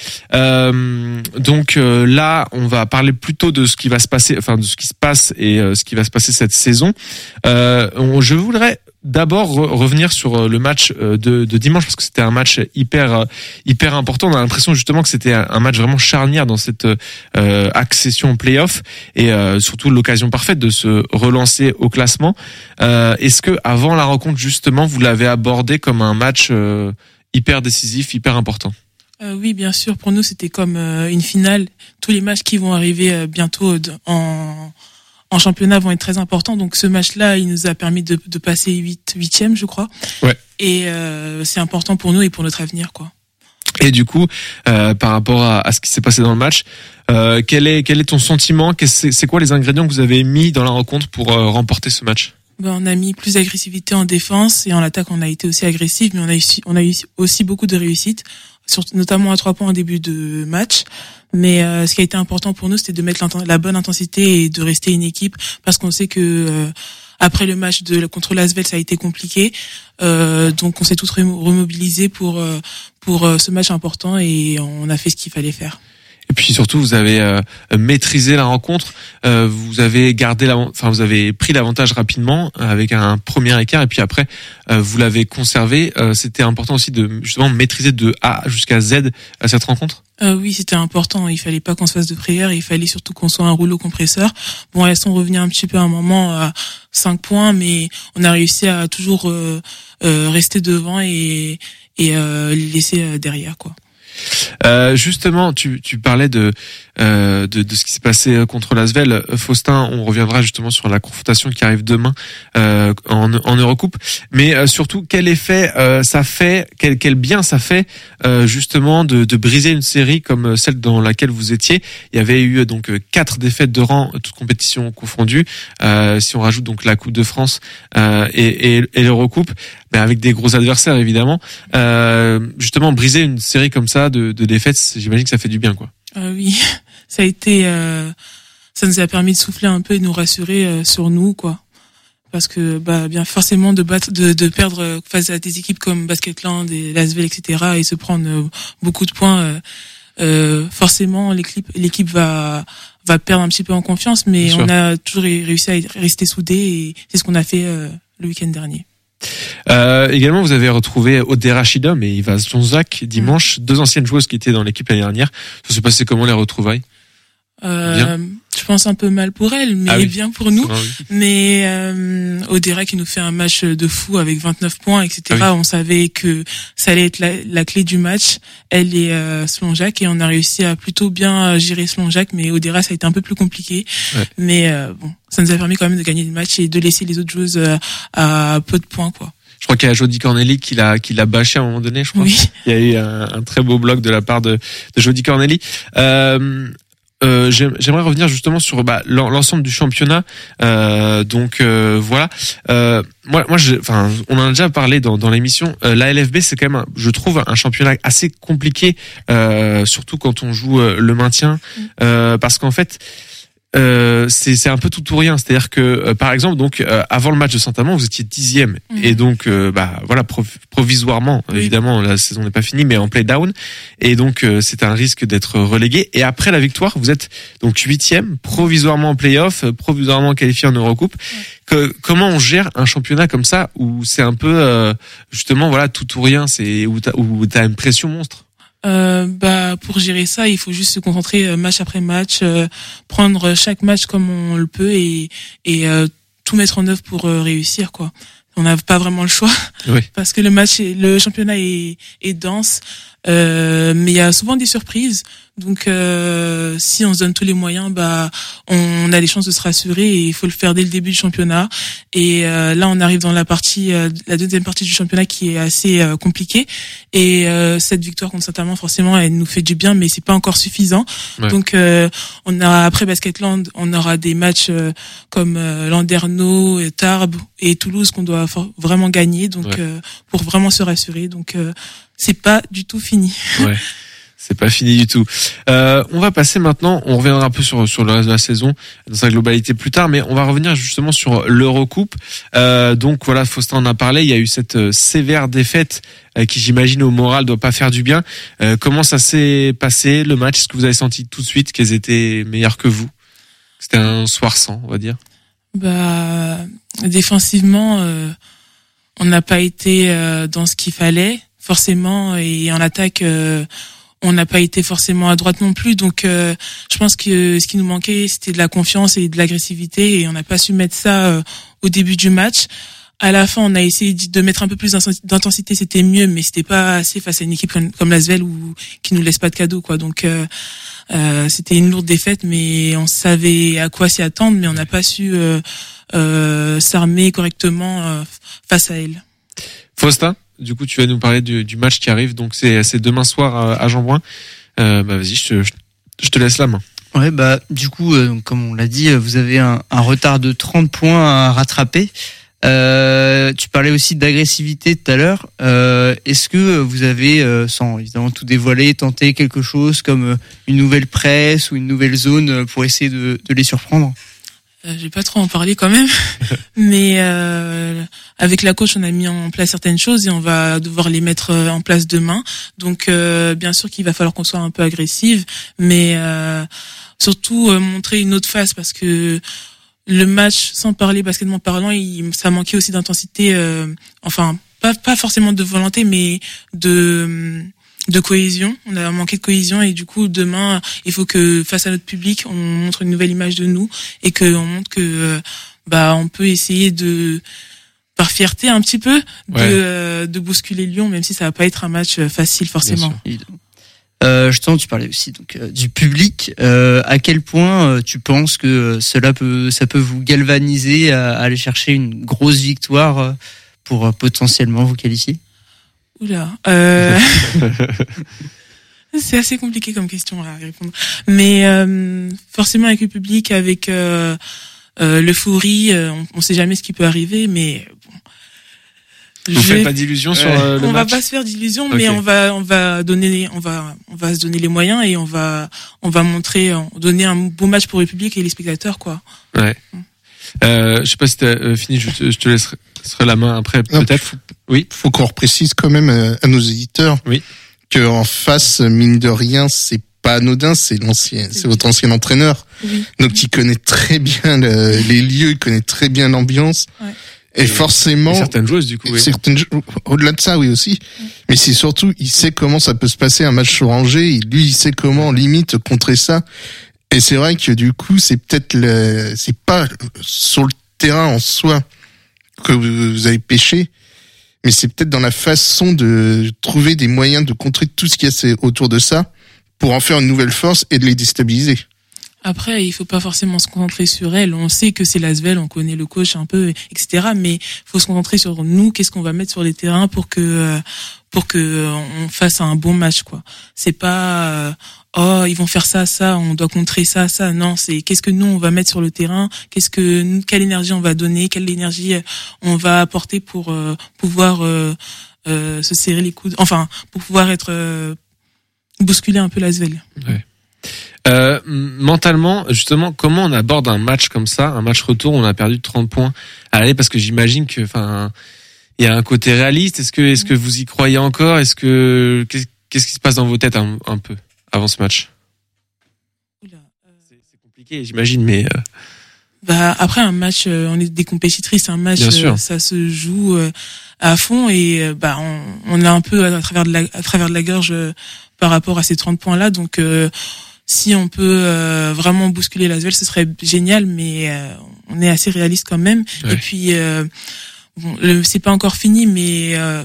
Euh, donc euh, là, on va parler plutôt de ce qui va se passer, enfin de ce qui se passe et euh, ce qui va se passer cette saison. Euh, on, je voudrais d'abord re- revenir sur le match de, de dimanche, parce que c'était un match hyper hyper important. On a l'impression justement que c'était un match vraiment charnière dans cette euh, accession play-off, et euh, surtout l'occasion parfaite de se relancer au classement. Euh, est-ce que avant la rencontre justement, vous l'avez abordé comme un match euh, hyper décisif, hyper important? Euh, oui, bien sûr. Pour nous, c'était comme euh, une finale. Tous les matchs qui vont arriver euh, bientôt en en championnat vont être très importants. Donc ce match-là, il nous a permis de, de passer huit huitième, je crois. Ouais. Et euh, c'est important pour nous et pour notre avenir, quoi. Et du coup, euh, par rapport à, à ce qui s'est passé dans le match, euh, quel est quel est ton sentiment? C'est, c'est quoi les ingrédients que vous avez mis dans la rencontre pour euh, remporter ce match? Ben, on a mis plus d'agressivité en défense, et en attaque on a été aussi agressif, mais on a eu, on a eu aussi beaucoup de réussite, surtout notamment à trois points en début de match. Mais euh, ce qui a été important pour nous, c'était de mettre la bonne intensité et de rester une équipe, parce qu'on sait que euh, après le match de contre l'Asvel, ça a été compliqué. Euh, donc on s'est tous remobilisés pour euh, pour euh, ce match important, et on a fait ce qu'il fallait faire. Et puis surtout, vous avez euh, maîtrisé la rencontre. Euh, vous avez gardé, la, enfin vous avez pris l'avantage rapidement avec un premier écart, et puis après euh, vous l'avez conservé. Euh, c'était important aussi de justement maîtriser de A jusqu'à Z à cette rencontre. Euh, oui, c'était important. Il fallait pas qu'on se fasse de prière. Il fallait surtout qu'on soit un rouleau compresseur. Bon, elles sont revenues un petit peu à un moment à cinq points, mais on a réussi à toujours euh, euh, rester devant et et euh, les laisser derrière, quoi. Euh, justement, tu, tu parlais de, euh, de de ce qui s'est passé contre l'Asvel. Faustin, on reviendra justement sur la confrontation qui arrive demain euh, en, en Eurocoupe. Mais euh, surtout, quel effet euh, ça fait, quel, quel bien ça fait euh, justement de, de briser une série comme celle dans laquelle vous étiez. Il y avait eu donc quatre défaites de rang, toutes compétitions confondues. Euh, si on rajoute donc la Coupe de France euh, et, et, et l'Eurocoupe, mais avec des gros adversaires évidemment. Euh, justement, briser une série comme ça de, de défaites, j'imagine que ça fait du bien, quoi. Euh, oui, ça a été, euh, ça nous a permis de souffler un peu et de nous rassurer euh, sur nous, quoi. Parce que, bah, bien forcément de battre, de, de perdre face à des équipes comme Basketland et l'Asvel, et cetera, et se prendre euh, beaucoup de points. Euh, euh, forcément, l'équipe, l'équipe va va perdre un petit peu en confiance, mais on a toujours réussi à rester soudés et c'est ce qu'on a fait euh, le week-end dernier. Euh, également, vous avez retrouvé Odé Rachidom et Iva Slonzak dimanche, mmh. deux anciennes joueuses qui étaient dans l'équipe l'année dernière. Ça s'est passé comment les retrouvailles? Euh, je pense un peu mal pour elle, mais ah oui. bien pour nous. Ah oui. Mais euh, Odera qui nous fait un match de fou avec vingt-neuf points, et cetera. Ah oui. On savait que ça allait être la, la clé du match. Elle et euh, Slonjak, et on a réussi à plutôt bien gérer Slonjak, mais Odera ça a été un peu plus compliqué. Ouais. Mais euh, bon, ça nous a permis quand même de gagner le match et de laisser les autres joueuses euh, à peu de points, quoi. Je crois qu'il y a Jodie Corneli qui l'a qui l'a bâché à un moment donné, je crois. Oui. Il y a eu un, un très beau bloc de la part de, de Jodie Corneli. Euh, Euh, j'aimerais revenir justement sur bah, l'ensemble du championnat. Euh, donc euh, voilà. Euh, moi, moi, enfin, on en a déjà parlé dans, dans l'émission. Euh, la L F B, c'est quand même, un, je trouve, un championnat assez compliqué, euh, surtout quand on joue euh, le maintien, euh, parce qu'en fait. Euh, c'est c'est un peu tout ou rien, c'est-à-dire que euh, par exemple donc euh, avant le match de Saint-Amand vous étiez dixième mmh. et donc euh, bah voilà prov- provisoirement oui. évidemment la saison n'est pas finie mais en play down et donc euh, c'est un risque d'être relégué et après la victoire vous êtes donc huitième provisoirement en play-off, provisoirement qualifié en Eurocoupe. Mmh. Que, comment on gère un championnat comme ça où c'est un peu euh, justement voilà tout ou rien, c'est où t'as, où t'as une pression monstre? Euh, bah pour gérer ça, il faut juste se concentrer match après match, euh, prendre chaque match comme on le peut et et euh, tout mettre en œuvre pour euh, réussir quoi. On n'a pas vraiment le choix oui. parce que le match, est, le championnat est est dense, euh, mais il y a souvent des surprises. Donc euh, si on se donne tous les moyens, bah on a les chances de se rassurer et il faut le faire dès le début du championnat. Et euh, là on arrive dans la partie, euh, la deuxième partie du championnat qui est assez euh, compliquée. Et euh, cette victoire contre Saint-Amand, forcément, elle nous fait du bien, mais c'est pas encore suffisant. Ouais. Donc euh, on a après Basketland, on aura des matchs euh, comme euh, Landerneau, et Tarbes et Toulouse qu'on doit for- vraiment gagner. Donc ouais. euh, pour vraiment se rassurer. Donc euh, c'est pas du tout fini. Ouais. C'est pas fini du tout. Euh, on va passer maintenant, on reviendra un peu sur sur le reste de la saison dans sa globalité plus tard, mais on va revenir justement sur l'Eurocoupe. Euh, donc voilà, Faustin en a parlé, il y a eu cette euh, sévère défaite euh, qui j'imagine au moral doit pas faire du bien. Euh, comment ça s'est passé le match? Est-ce que vous avez senti tout de suite qu'elles étaient meilleures que vous? C'était un soir sans, on va dire. Bah défensivement, euh, on n'a pas été euh, dans ce qu'il fallait forcément et en attaque. Euh, On n'a pas été forcément à droite non plus, donc euh, je pense que ce qui nous manquait, c'était de la confiance et de l'agressivité, et on n'a pas su mettre ça euh, au début du match. À la fin, on a essayé de mettre un peu plus d'intensité, c'était mieux, mais c'était pas assez face à une équipe comme, comme l'Asvel ou qui nous laisse pas de cadeaux, quoi. Donc euh, euh, c'était une lourde défaite, mais on savait à quoi s'y attendre, mais on n'a pas su euh, euh, s'armer correctement euh, face à elle. Faustin, du coup, tu vas nous parler du, du match qui arrive. Donc, c'est, c'est demain soir à, à Jeanbrun. Euh, bah, vas-y, je te, je te laisse la main. Ouais, bah, du coup, euh, comme on l'a dit, vous avez un, un retard de trente points à rattraper. Euh, tu parlais aussi d'agressivité tout à l'heure. Euh, est-ce que vous avez, euh, sans évidemment tout dévoiler, tenté quelque chose comme une nouvelle presse ou une nouvelle zone pour essayer de, de les surprendre? Euh, je vais pas trop en parler quand même, mais euh, avec la coach on a mis en place certaines choses et on va devoir les mettre en place demain. Donc euh, bien sûr qu'il va falloir qu'on soit un peu agressive, mais euh, surtout euh, montrer une autre face parce que le match, sans parler basketball parlant, il, ça manquait aussi d'intensité. Euh, enfin pas pas forcément de volonté, mais de de cohésion. On a manqué de cohésion et du coup demain il faut que face à notre public on montre une nouvelle image de nous et que on montre que bah on peut essayer de par fierté un petit peu de ouais. euh, de bousculer Lyon, même si ça va pas être un match facile forcément. Euh, justement, tu parlais aussi donc euh, du public. Euh, à quel point euh, tu penses que euh, cela peut, ça peut vous galvaniser à, à aller chercher une grosse victoire euh, pour euh, potentiellement vous qualifier? Oula. Euh... C'est assez compliqué comme question à répondre. Mais euh, forcément avec le public, avec euh, euh, l'euphorie, euh, on, on sait jamais ce qui peut arriver, mais bon. Vous faites pas d'illusions sur euh, le on match? va pas se faire d'illusions, Okay. mais on va on va donner on va on va se donner les moyens et on va on va montrer donner un beau match pour le public et les spectateurs quoi. Ouais. Euh, je sais pas si t'as euh, fini, je te, je te laisserai la main après peut-être. Faut, oui. Faut qu'on reprécise quand même à, à nos éditeurs. Oui. Que en face, mine de rien, c'est pas anodin, c'est l'ancien, c'est votre ancien entraîneur. Oui. Donc il connaît très bien le, les lieux, il connaît très bien l'ambiance. Ouais. Et, et forcément, et certaines joueuses du coup. Oui. Certaines, au-delà de ça, oui aussi. Oui. Mais c'est surtout, il sait comment ça peut se passer un match sur Angers. Et lui, il sait comment limite contrer ça. Et c'est vrai que du coup, c'est peut-être le, c'est pas sur le terrain en soi que vous avez pêché. Mais c'est peut-être dans la façon de trouver des moyens de contrer tout ce qu'il y a autour de ça pour en faire une nouvelle force et de les déstabiliser. Après, il faut pas forcément se concentrer sur elle. On sait que c'est l'Asvel, on connaît le coach un peu, et cetera. Mais il faut se concentrer sur nous, qu'est-ce qu'on va mettre sur les terrains pour que pour que on fasse un bon match, quoi. C'est pas oh ils vont faire ça, ça, on doit contrer ça, ça. Non, c'est qu'est-ce que nous on va mettre sur le terrain, qu'est-ce que quelle énergie on va donner, quelle énergie on va apporter pour euh, pouvoir euh, euh, se serrer les coudes, enfin pour pouvoir être euh, bousculer un peu l'Asvel. Ouais. Euh, mentalement, justement, comment on aborde un match comme ça, un match retour où on a perdu trente points à l'aller, parce que j'imagine que, enfin, il y a un côté réaliste. Est-ce que, est-ce que vous y croyez encore? Est-ce que, qu'est-ce, qu'est-ce qui se passe dans vos têtes un, un peu avant ce match? Oula, euh... c'est, c'est compliqué, j'imagine, mais. Euh... Bah après un match, euh, on est des compétitrices, un match, euh, ça se joue euh, à fond et euh, bah on, on a un peu à travers de la, à travers de la gorge euh, par rapport à ces trente points là, donc. Euh, Si on peut euh, vraiment bousculer l'Asvel, ce serait génial, mais euh, on est assez réaliste quand même. Ouais. Et puis, euh, bon, le, c'est pas encore fini, mais euh,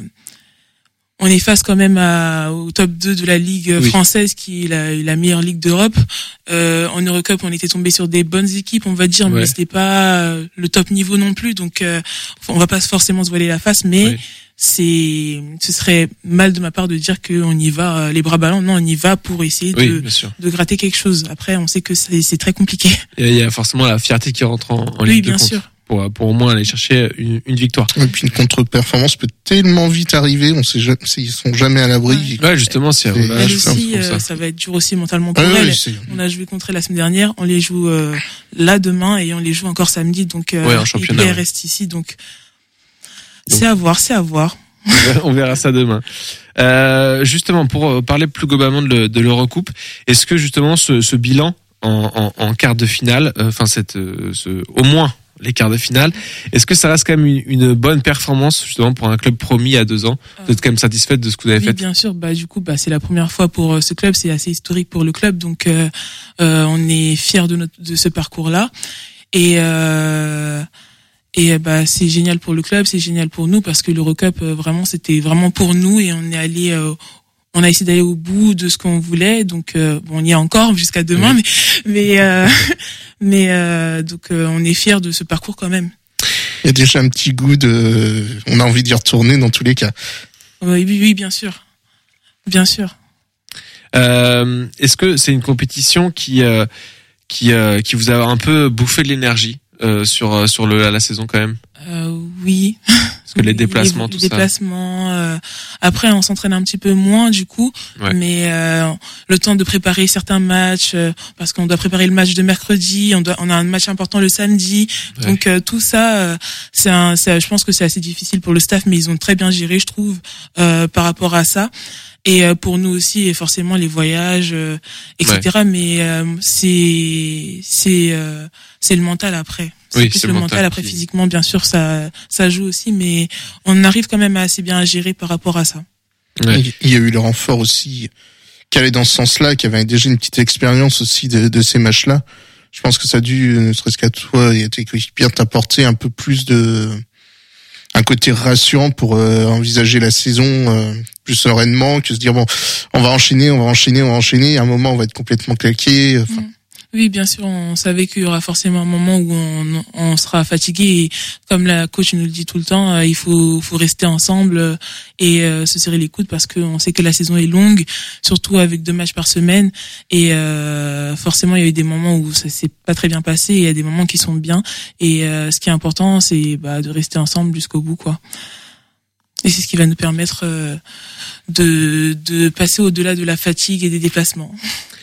on est face quand même à, au top deux de la Ligue oui. française, qui est la, la meilleure ligue d'Europe. Euh, en Eurocup, on était tombé sur des bonnes équipes, on va dire, ouais. mais c'était pas le top niveau non plus. Donc, euh, on va pas forcément se voiler la face, mais ouais. c'est, ce serait mal de ma part de dire qu'on y va euh, les bras ballants. Non, on y va pour essayer oui, de, de gratter quelque chose. Après, on sait que c'est, c'est très compliqué. Il y a forcément la fierté qui rentre en, en oui, ligne de bien compte. Sûr. Pour, pour au moins aller chercher une, une victoire. Et puis une contre-performance peut tellement vite arriver, on sait jamais, ils sont jamais à l'abri. Ouais, justement, c'est, c'est elle aussi, euh, ça. ça va être dur aussi mentalement pour ah, elle. Oui, on a joué contre elle la semaine dernière, on les joue euh, là demain et on les joue encore samedi, donc euh, ouais, en championnat, et puis elle ouais. reste ici, donc, donc c'est à voir, c'est à voir. On verra ça demain. Euh, justement, pour parler plus globalement de, de l'Eurocoupe, est-ce que justement ce, ce bilan en, en, en quart de finale, enfin euh, cette, ce, au moins les quarts de finale, est-ce que ça reste quand même une, une bonne performance justement pour un club promis à deux ans? Vous êtes quand même satisfaite de ce que vous avez oui, fait? Bien sûr, bah du coup, bah c'est la première fois pour ce club, c'est assez historique pour le club, donc euh, euh, on est fiers de notre de ce parcours-là et euh, et bah c'est génial pour le club, c'est génial pour nous parce que l'Eurocup euh, vraiment c'était vraiment pour nous et on est allé euh, on a essayé d'aller au bout de ce qu'on voulait, donc euh, bon, on y est encore jusqu'à demain, oui. mais mais euh, mais euh, donc euh, on est fiers de ce parcours quand même. Il y a déjà un petit goût de, on a envie d'y retourner dans tous les cas. Oui, oui, oui bien sûr, bien sûr. Euh, est-ce que c'est une compétition qui euh, qui euh, qui vous a un peu bouffé de l'énergie euh, sur sur le la saison quand même? Euh, oui. Parce que les déplacements, les, tout les déplacements, ça. Euh, après, on s'entraîne un petit peu moins du coup, ouais. mais euh, le temps de préparer certains matchs, euh, parce qu'on doit préparer le match de mercredi, on doit, on a un match important le samedi, ouais. donc euh, tout ça, euh, c'est un, c'est, je pense que c'est assez difficile pour le staff, mais ils ont très bien géré, je trouve, euh, par rapport à ça. Et euh, pour nous aussi, et forcément les voyages, euh, et cetera. Ouais. Mais euh, c'est c'est euh, c'est le mental après. C'est oui, plus c'est le mental, mental après qui... physiquement, bien sûr, ça ça joue aussi, mais on arrive quand même à assez bien à gérer par rapport à ça. Ouais. Il y a eu le renfort aussi qui allait dans ce sens-là, qui avait déjà une petite expérience aussi de, de ces matchs-là. Je pense que ça a dû, ne serait-ce qu'à toi et à tes coéquipiers, t'apporter un peu plus de un côté rassurant pour euh, envisager la saison euh, plus sereinement que se dire bon, on va enchaîner, on va enchaîner, on va enchaîner. À un moment, on va être complètement claqué. Enfin. Mmh. Oui, bien sûr, on savait qu'il y aura forcément un moment où on, on sera fatigué et comme la coach nous le dit tout le temps, il faut, faut rester ensemble et euh, se serrer les coudes parce qu'on sait que la saison est longue, surtout avec deux matchs par semaine et euh, forcément il y a eu des moments où ça s'est pas très bien passé et il y a des moments qui sont bien et euh, ce qui est important c'est bah, de rester ensemble jusqu'au bout quoi. Et c'est ce qui va nous permettre euh, de, de passer au-delà de la fatigue et des déplacements.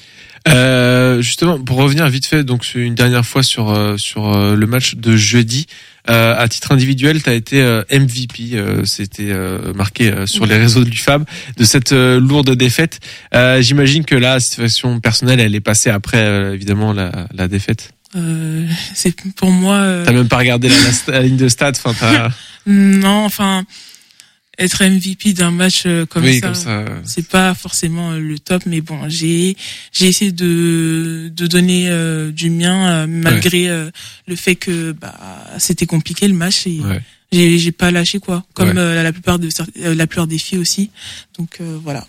Euh, justement, pour revenir vite fait, donc une dernière fois sur euh, sur euh, le match de jeudi, euh, à titre individuel, t'as été euh, M V P. Euh, c'était euh, marqué euh, sur les réseaux de l'U F A B de cette euh, lourde défaite. Euh, j'imagine que la situation personnelle, elle est passée après euh, évidemment la, la défaite. Euh, c'est pour moi. Euh... T'as même pas regardé la, la, la ligne de stats, enfin t'as. Non, enfin. Être M V P d'un match comme, oui, ça, comme ça, c'est pas forcément le top, mais bon, j'ai j'ai essayé de de donner euh, du mien euh, malgré ouais. euh, le fait que bah c'était compliqué le match et ouais. j'ai j'ai pas lâché quoi, comme ouais. euh, la plupart de euh, la plupart des filles aussi, donc euh, voilà.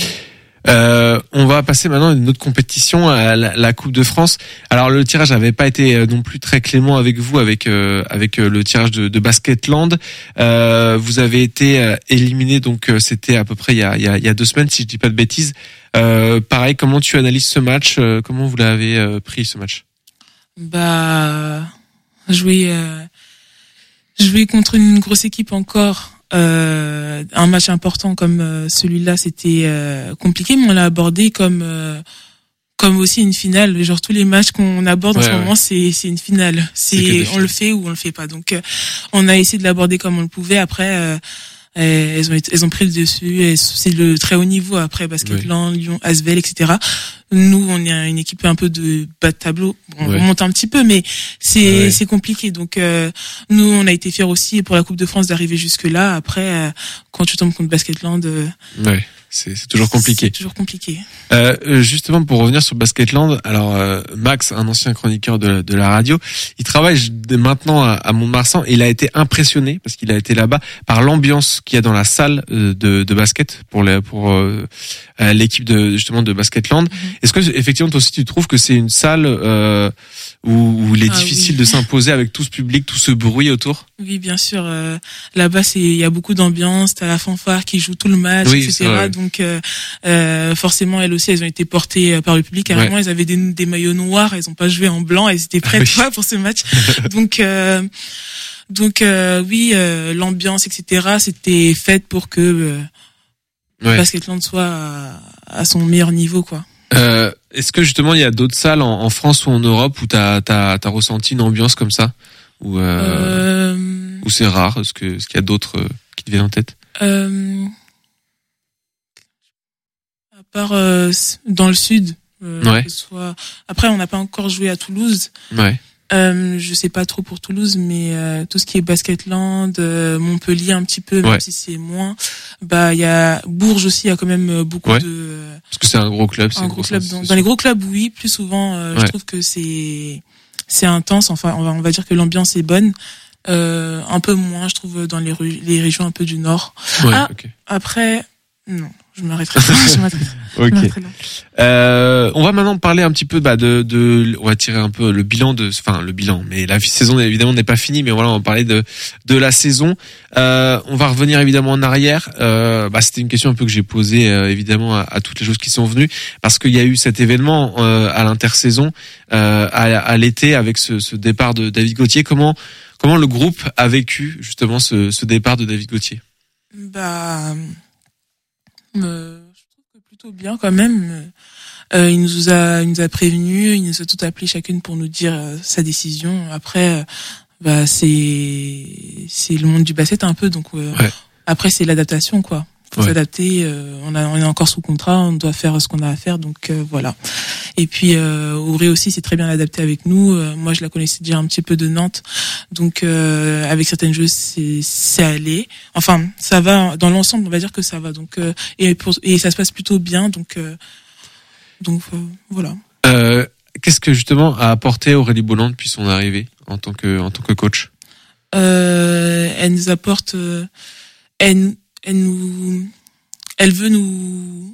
Euh, on va passer maintenant à une autre compétition, à la, la Coupe de France. Alors le tirage n'avait pas été non plus très clément avec vous, avec euh, avec le tirage de, de Basketland. Euh, vous avez été euh, éliminé, donc euh, c'était à peu près il y a, il y a il y a deux semaines, si je dis pas de bêtises. Euh, pareil, comment tu analyses ce match ? euh, Comment vous l'avez euh, pris ce match ? Bah jouer euh, jouer contre une grosse équipe encore. Euh, un match important comme euh, celui-là, c'était euh, compliqué, mais on l'a abordé comme euh, comme aussi une finale. Genre tous les matchs qu'on aborde ouais, en ce ouais. moment, c'est c'est une finale. C'est, c'est on le fait ou on le fait pas. Donc euh, on a essayé de l'aborder comme on le pouvait. Après, euh, elles ont été, elles ont pris le dessus. Et c'est le très haut niveau après Basketland, oui. Lyon, Asvel, et cetera. Nous, on est une équipe un peu de bas de tableau. On ouais. remonte un petit peu, mais c'est ouais. c'est compliqué. Donc euh, nous, on a été fiers aussi pour la Coupe de France d'arriver jusque là. Après, euh, quand tu tombes contre Basketland, euh, ouais. C'est, c'est toujours compliqué. C'est toujours compliqué. Euh, justement, pour revenir sur Basketland, alors euh, Max, un ancien chroniqueur de, de la radio, il travaille maintenant à, à Mont-de-Marsan. Et il a été impressionné parce qu'il a été là-bas par l'ambiance qu'il y a dans la salle de, de basket pour les, pour euh, l'équipe de justement de Basketland. Mm-hmm. Est-ce que effectivement toi aussi tu trouves que c'est une salle euh, où, où il est ah, difficile oui. de s'imposer avec tout ce public, tout ce bruit autour? Oui, bien sûr. Euh, là-bas, c'est il y a beaucoup d'ambiance. T'as la fanfare qui joue tout le match, oui, et cetera. Donc euh, euh, forcément, elles aussi, elles ont été portées par le public. Carrément, ouais. elles avaient des, des maillots noirs. Elles ont pas joué en blanc. Elles étaient prêtes oui. pour ce match. Donc euh, donc euh, oui, euh, l'ambiance, et cetera. C'était fait pour que euh, ouais. Basketland soit à, à son meilleur niveau, quoi. Euh, est-ce que justement il y a d'autres salles en, en France ou en Europe où t'as t'as t'as ressenti une ambiance comme ça, ou euh, euh... ou c'est rare? Est-ce que est-ce qu'il y a d'autres euh, qui te viennent en tête? Euh... À part euh, dans le sud, euh, ouais. que ce soit... Après on n'a pas encore joué à Toulouse. Ouais. Euh, je sais pas trop pour Toulouse, mais euh, tout ce qui est Basketland, euh, Montpellier un petit peu, même ouais. si c'est moins. Bah il y a Bourges aussi, il y a quand même beaucoup ouais. de. Parce que c'est un gros club. C'est un gros club. Dans, dans les gros clubs, oui, plus souvent, euh, ouais. je trouve que c'est c'est intense. Enfin, on va on va dire que l'ambiance est bonne. Euh, un peu moins, je trouve, dans les les régions un peu du nord. Ouais, ah, okay. Après, non. Je m'arrêterai là. Je m'arrêterai là. Ok. Je euh, on va maintenant parler un petit peu bah, de, de, on va tirer un peu le bilan de, enfin le bilan, mais la saison évidemment n'est pas finie, mais voilà, on va parler de de la saison. Euh, on va revenir évidemment en arrière. Euh, bah, c'était une question un peu que j'ai posée euh, évidemment à, à toutes les choses qui sont venues, parce qu'il y a eu cet événement euh, à l'intersaison, euh, à, à l'été avec ce, ce départ de David Gauthier. Comment comment le groupe a vécu justement ce, ce départ de David Gauthier? Bah Euh, je trouve que plutôt bien quand même. Euh, il nous a, il nous a prévenus, il nous a tout appelé chacune pour nous dire euh, sa décision. Après, euh, bah c'est c'est le monde du basket un peu, donc euh, ouais. après c'est l'adaptation quoi. Faut ouais. s'adapter. Euh, on a, on est encore sous contrat, on doit faire ce qu'on a à faire, donc euh, voilà. Et puis euh, Auré aussi s'est très bien adapté avec nous. Euh, moi, je la connaissais déjà un petit peu de Nantes, donc euh, avec certaines joueuses, c'est c'est allé. Enfin, ça va dans l'ensemble, on va dire que ça va. Donc euh, et pour, et ça se passe plutôt bien, donc euh, donc euh, voilà. Euh, qu'est-ce que justement a apporté Aurélie Bolland depuis son arrivée en tant que en tant que coach? Euh, elle nous apporte, euh, elle, elle nous, elle veut nous.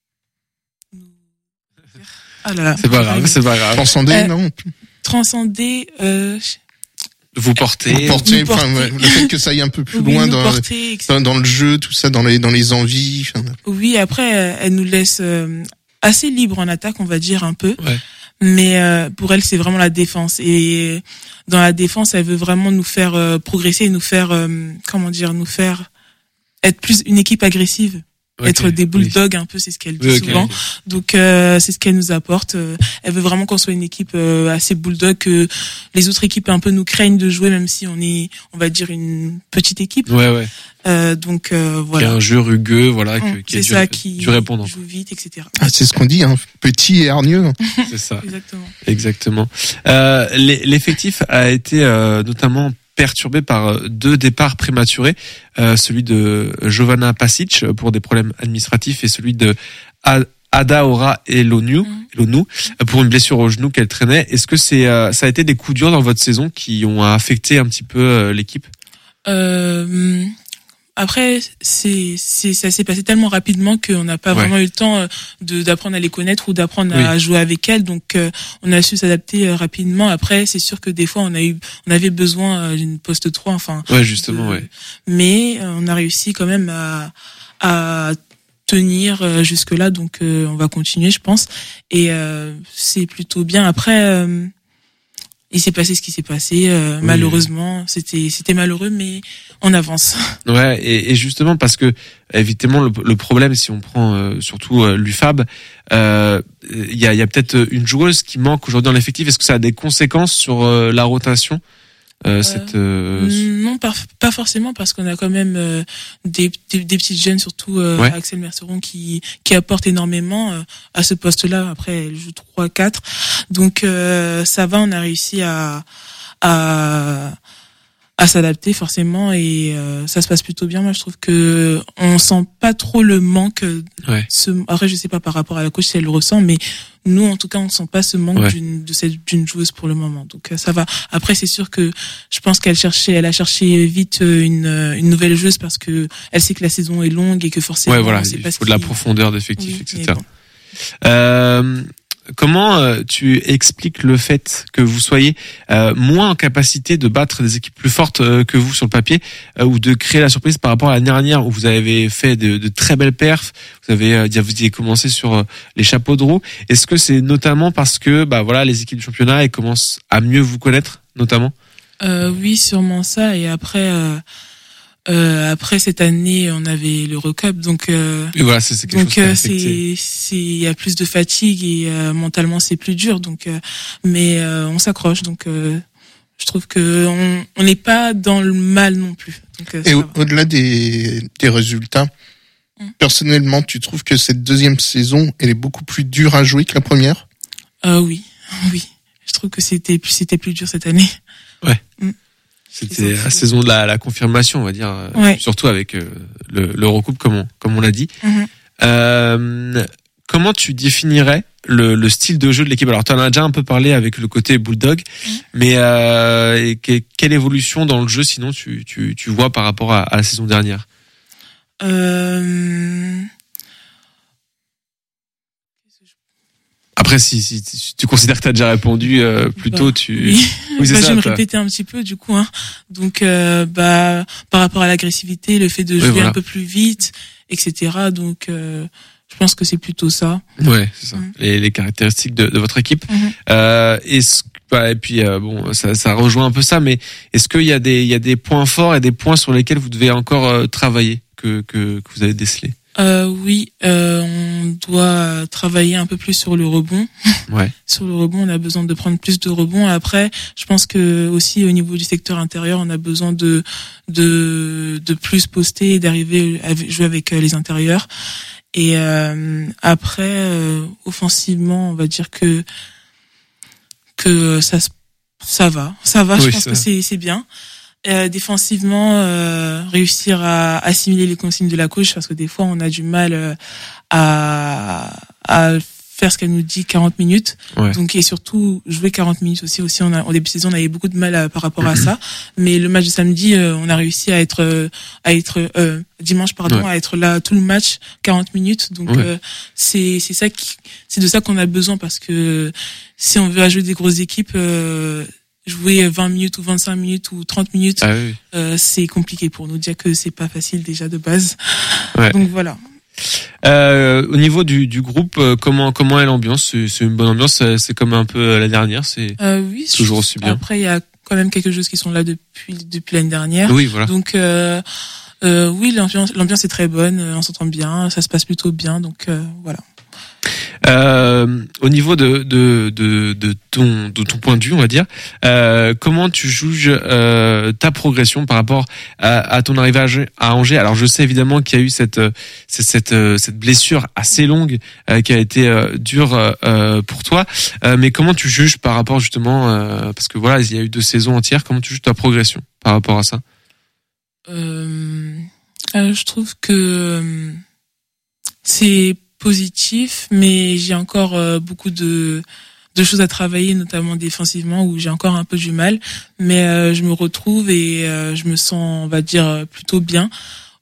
Ah là là. C'est pas grave, c'est pas grave. Transcender, euh, non. Transcender. Euh, Vous portez, vous portez, vous enfin, portez. le fait que ça aille un peu plus oui, loin dans, porter, dans, dans le jeu, tout ça, dans les, dans les envies. Enfin... Oui, après, elle nous laisse euh, assez libre en attaque, on va dire un peu. Ouais. Mais euh, pour elle, c'est vraiment la défense. Et dans la défense, elle veut vraiment nous faire euh, progresser, et nous faire, euh, comment dire, nous faire être plus une équipe agressive. Okay, être des bulldogs, oui. un peu, c'est ce qu'elle dit oui, okay, souvent. Okay. Donc euh, c'est ce qu'elle nous apporte. Elle veut vraiment qu'on soit une équipe euh, assez bulldog, que les autres équipes un peu nous craignent de jouer, même si on est, on va dire, une petite équipe. Ouais, ouais. Euh, donc euh, voilà. Qui a un jeu rugueux, voilà, que, qui c'est est ça, du, qui du répondant. joue vite, et cetera. Ah, c'est ce qu'on dit, hein, petit et hargneux. C'est ça. Exactement. Exactement. Euh, l'effectif a été euh, notamment perturbé par deux départs prématurés, euh, celui de Jovana Pasic pour des problèmes administratifs et celui de Adaora Elonu, mmh. Elonu pour une blessure au genou qu'elle traînait. Est-ce que c'est euh, ça a été des coups durs dans votre saison qui ont affecté un petit peu euh, l'équipe? euh, Après, c'est, c'est, ça s'est passé tellement rapidement qu'on n'a pas ouais. vraiment eu le temps de, d'apprendre à les connaître ou d'apprendre oui. à jouer avec elles. Donc, euh, on a su s'adapter rapidement. Après, c'est sûr que des fois, on a eu, on avait besoin d'une poste trois, enfin. Ouais, justement, de, ouais. Mais euh, on a réussi quand même à, à tenir jusque là. Donc, euh, on va continuer, je pense. Et euh, c'est plutôt bien. Après. Euh, Il s'est passé ce qui s'est passé. Euh, oui. Malheureusement, c'était c'était malheureux, mais on avance. Ouais, et, et justement parce que évidemment le, le problème, si on prend euh, surtout euh, l'U F A B, il euh, y a il y a peut-être une joueuse qui manque aujourd'hui dans l'effectif. Est-ce que ça a des conséquences sur euh, la rotation? Euh, cette, euh... Non, pas, pas forcément, parce qu'on a quand même euh, des, des, des petites jeunes, surtout euh, ouais. Axel Merceron, qui, qui apporte énormément euh, à ce poste-là. Après, elle joue trois quatre. Donc, euh, ça va, on a réussi à, à, à s'adapter forcément, et euh, ça se passe plutôt bien. Moi, je trouve que on sent pas trop le manque. Ouais. Ce, après, je sais pas par rapport à la coach si elle le ressent, mais nous, en tout cas, on sent pas ce manque ouais. d'une de cette d'une joueuse pour le moment. Donc ça va. Après, c'est sûr que je pense qu'elle cherchait, elle a cherché vite une une nouvelle joueuse, parce que elle sait que la saison est longue et que forcément, ouais, voilà, on sait il pas faut ce de la qui... profondeur d'effectifs, oui, et cetera. Bon. Euh, Comment euh, tu expliques le fait que vous soyez euh, moins en capacité de battre des équipes plus fortes euh, que vous sur le papier, euh, ou de créer la surprise par rapport à l'année dernière où vous avez fait de, de très belles perfs, vous avez euh, vous avez commencé sur euh, les chapeaux de roue. Est-ce que c'est notamment parce que bah voilà les équipes du championnat elles commencent à mieux vous connaître notamment? euh, Oui, sûrement ça. Et après. Euh... Euh, après cette année, on avait l'Eurocup, donc euh, et voilà, c'est, c'est quelque donc chose euh, c'est c'est il y a plus de fatigue et euh, mentalement c'est plus dur. Donc, euh, mais euh, on s'accroche. Donc, euh, je trouve que on on n'est pas dans le mal non plus. Donc, euh, et au, au-delà des des résultats, hum. personnellement, tu trouves que cette deuxième saison, elle est beaucoup plus dure à jouer que la première? Euh, oui, oui. Je trouve que c'était c'était plus dur cette année. Ouais. Hum. C'était la saison de la, la confirmation, on va dire, ouais. surtout avec euh, le, l'Eurocoupe, comme on, comme on l'a dit. Mm-hmm. Euh, comment tu définirais le, le style de jeu de l'équipe? Alors, tu en as déjà un peu parlé avec le côté bulldog, mm. mais euh, et que, quelle évolution dans le jeu, sinon, tu, tu, tu vois par rapport à, à la saison dernière? euh... Après, si, si, si tu considères que tu as déjà répondu euh, plus tôt, bah, tu... Oui, oui c'est bah, ça, je vais me toi. répéter un petit peu du coup. Hein. Donc, euh, bah, par rapport à l'agressivité, le fait de jouer oui, voilà. un peu plus vite, et cetera. Donc, euh, je pense que c'est plutôt ça. Ouais, c'est ça. Mmh. Les, les caractéristiques de, de votre équipe. Mmh. Euh, est-ce, bah, et puis euh, bon, ça, ça rejoint un peu ça, mais est-ce qu'il y a des, il y a des points forts et des points sur lesquels vous devez encore euh, travailler que, que que vous avez décelés? Euh, oui, euh, on doit travailler un peu plus sur le rebond. Ouais. Sur le rebond, on a besoin de prendre plus de rebonds. Après, je pense que aussi au niveau du secteur intérieur, on a besoin de de de plus poster et d'arriver à jouer avec les intérieurs. Et euh, après, euh, offensivement, on va dire que que ça ça va, ça va. Oui, je pense ça. que c'est c'est bien. Euh, défensivement, euh, réussir à assimiler les consignes de la coach, parce que des fois on a du mal euh, à, à faire ce qu'elle nous dit quarante minutes. Ouais. Donc, et surtout, jouer quarante minutes aussi. Aussi, on a, en début de saison, on avait beaucoup de mal à, par rapport à ça. Mais le match de samedi, euh, on a réussi à être, euh, à être, euh, dimanche, pardon, Ouais. à être là tout le match, quarante minutes. Donc, Ouais. euh, c'est, c'est ça qui, c'est de ça qu'on a besoin parce que si on veut jouer des grosses équipes, euh, jouer vingt minutes ou vingt-cinq minutes ou trente minutes, Ah oui. euh, c'est compliqué pour nous. Dire que c'est pas facile déjà de base. Ouais. Donc voilà. Euh, au niveau du, du groupe, euh, comment comment est l'ambiance? C'est, c'est une bonne ambiance. C'est, c'est comme un peu euh, la dernière. C'est Euh, oui. toujours je- aussi bien. Après, il y a quand même quelques choses qui sont là depuis depuis l'année dernière. Oui, voilà. Donc euh, euh, oui, l'ambiance l'ambiance est très bonne. On s'entend bien, ça se passe plutôt bien. Donc euh, voilà. Euh, au niveau de, de, de, de, ton, de ton point de vue, on va dire, euh, comment tu juges euh, ta progression par rapport à, à ton arrivée à Angers- à Angers? Alors, je sais évidemment qu'il y a eu cette, cette, cette, cette blessure assez longue euh, qui a été euh, dure euh, pour toi, euh, mais comment tu juges par rapport justement, euh, parce que voilà, il y a eu deux saisons entières, comment tu juges ta progression par rapport à ça? Euh, euh, je trouve que euh, c'est positif, mais j'ai encore euh, beaucoup de de choses à travailler, notamment défensivement, où j'ai encore un peu du mal. Mais euh, je me retrouve et euh, je me sens, on va dire, plutôt bien.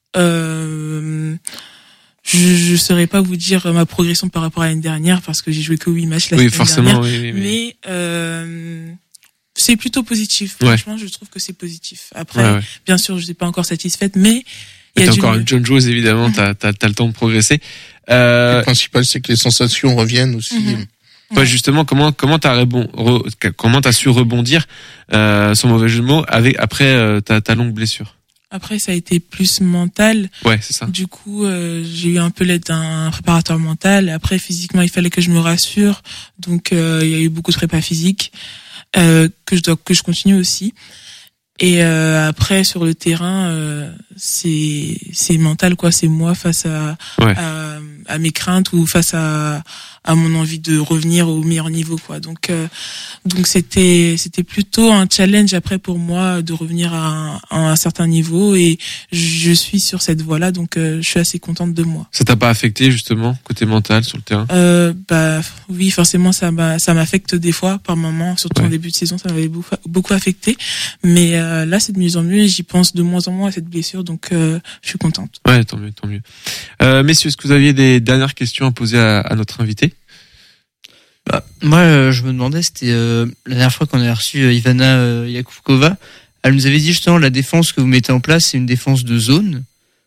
Euh, je je saurais pas vous dire ma progression par rapport à l'année dernière parce que j'ai joué que huit matchs la Oui, semaine forcément, dernière. oui, oui, oui. Mais euh, c'est plutôt positif. Ouais. Franchement, je trouve que c'est positif. Après, Ouais, ouais. bien sûr, je suis pas encore satisfaite, mais il y T'as a du encore mieux. une John Jones, évidemment, t'as, t'as, t'as le temps de progresser. Euh, Le principal, c'est que les sensations reviennent aussi. Mhm. Ouais, justement, comment comment t'as rebond, re- comment t'as su rebondir euh, sans mauvais jeu de mots avec après euh, ta ta longue blessure. Après, ça a été plus mental. Ouais, c'est ça. Du coup, euh, j'ai eu un peu l'aide d'un préparateur mental. Après, physiquement, il fallait que je me rassure. Donc, euh, il y a eu beaucoup de prépa physique euh, que je dois que je continue aussi. Et euh, après, sur le terrain, euh, c'est c'est mental quoi. C'est moi face à, Ouais. à à mes craintes ou face à à mon envie de revenir au meilleur niveau quoi. Donc euh, donc c'était c'était plutôt un challenge après pour moi de revenir à un, à un certain niveau et je suis sur cette voie-là donc euh, je suis assez contente de moi. Ça t'a pas affecté justement côté mental sur le terrain? Euh, bah oui, forcément ça m'a ça m'affecte des fois par moments, surtout Ouais. en début de saison, ça m'avait beaucoup, beaucoup affecté. Mais euh, là c'est de mieux en mieux et j'y pense de moins en moins à cette blessure donc euh, je suis contente. Ouais, tant mieux, tant mieux. Euh, messieurs, est-ce que vous aviez des dernières questions à poser à, à notre invité? Bah, moi, euh, je me demandais, c'était euh, la dernière fois qu'on a reçu euh, Ivana euh, Jakubkova. Elle nous avait dit justement la défense que vous mettez en place, c'est une défense de zone.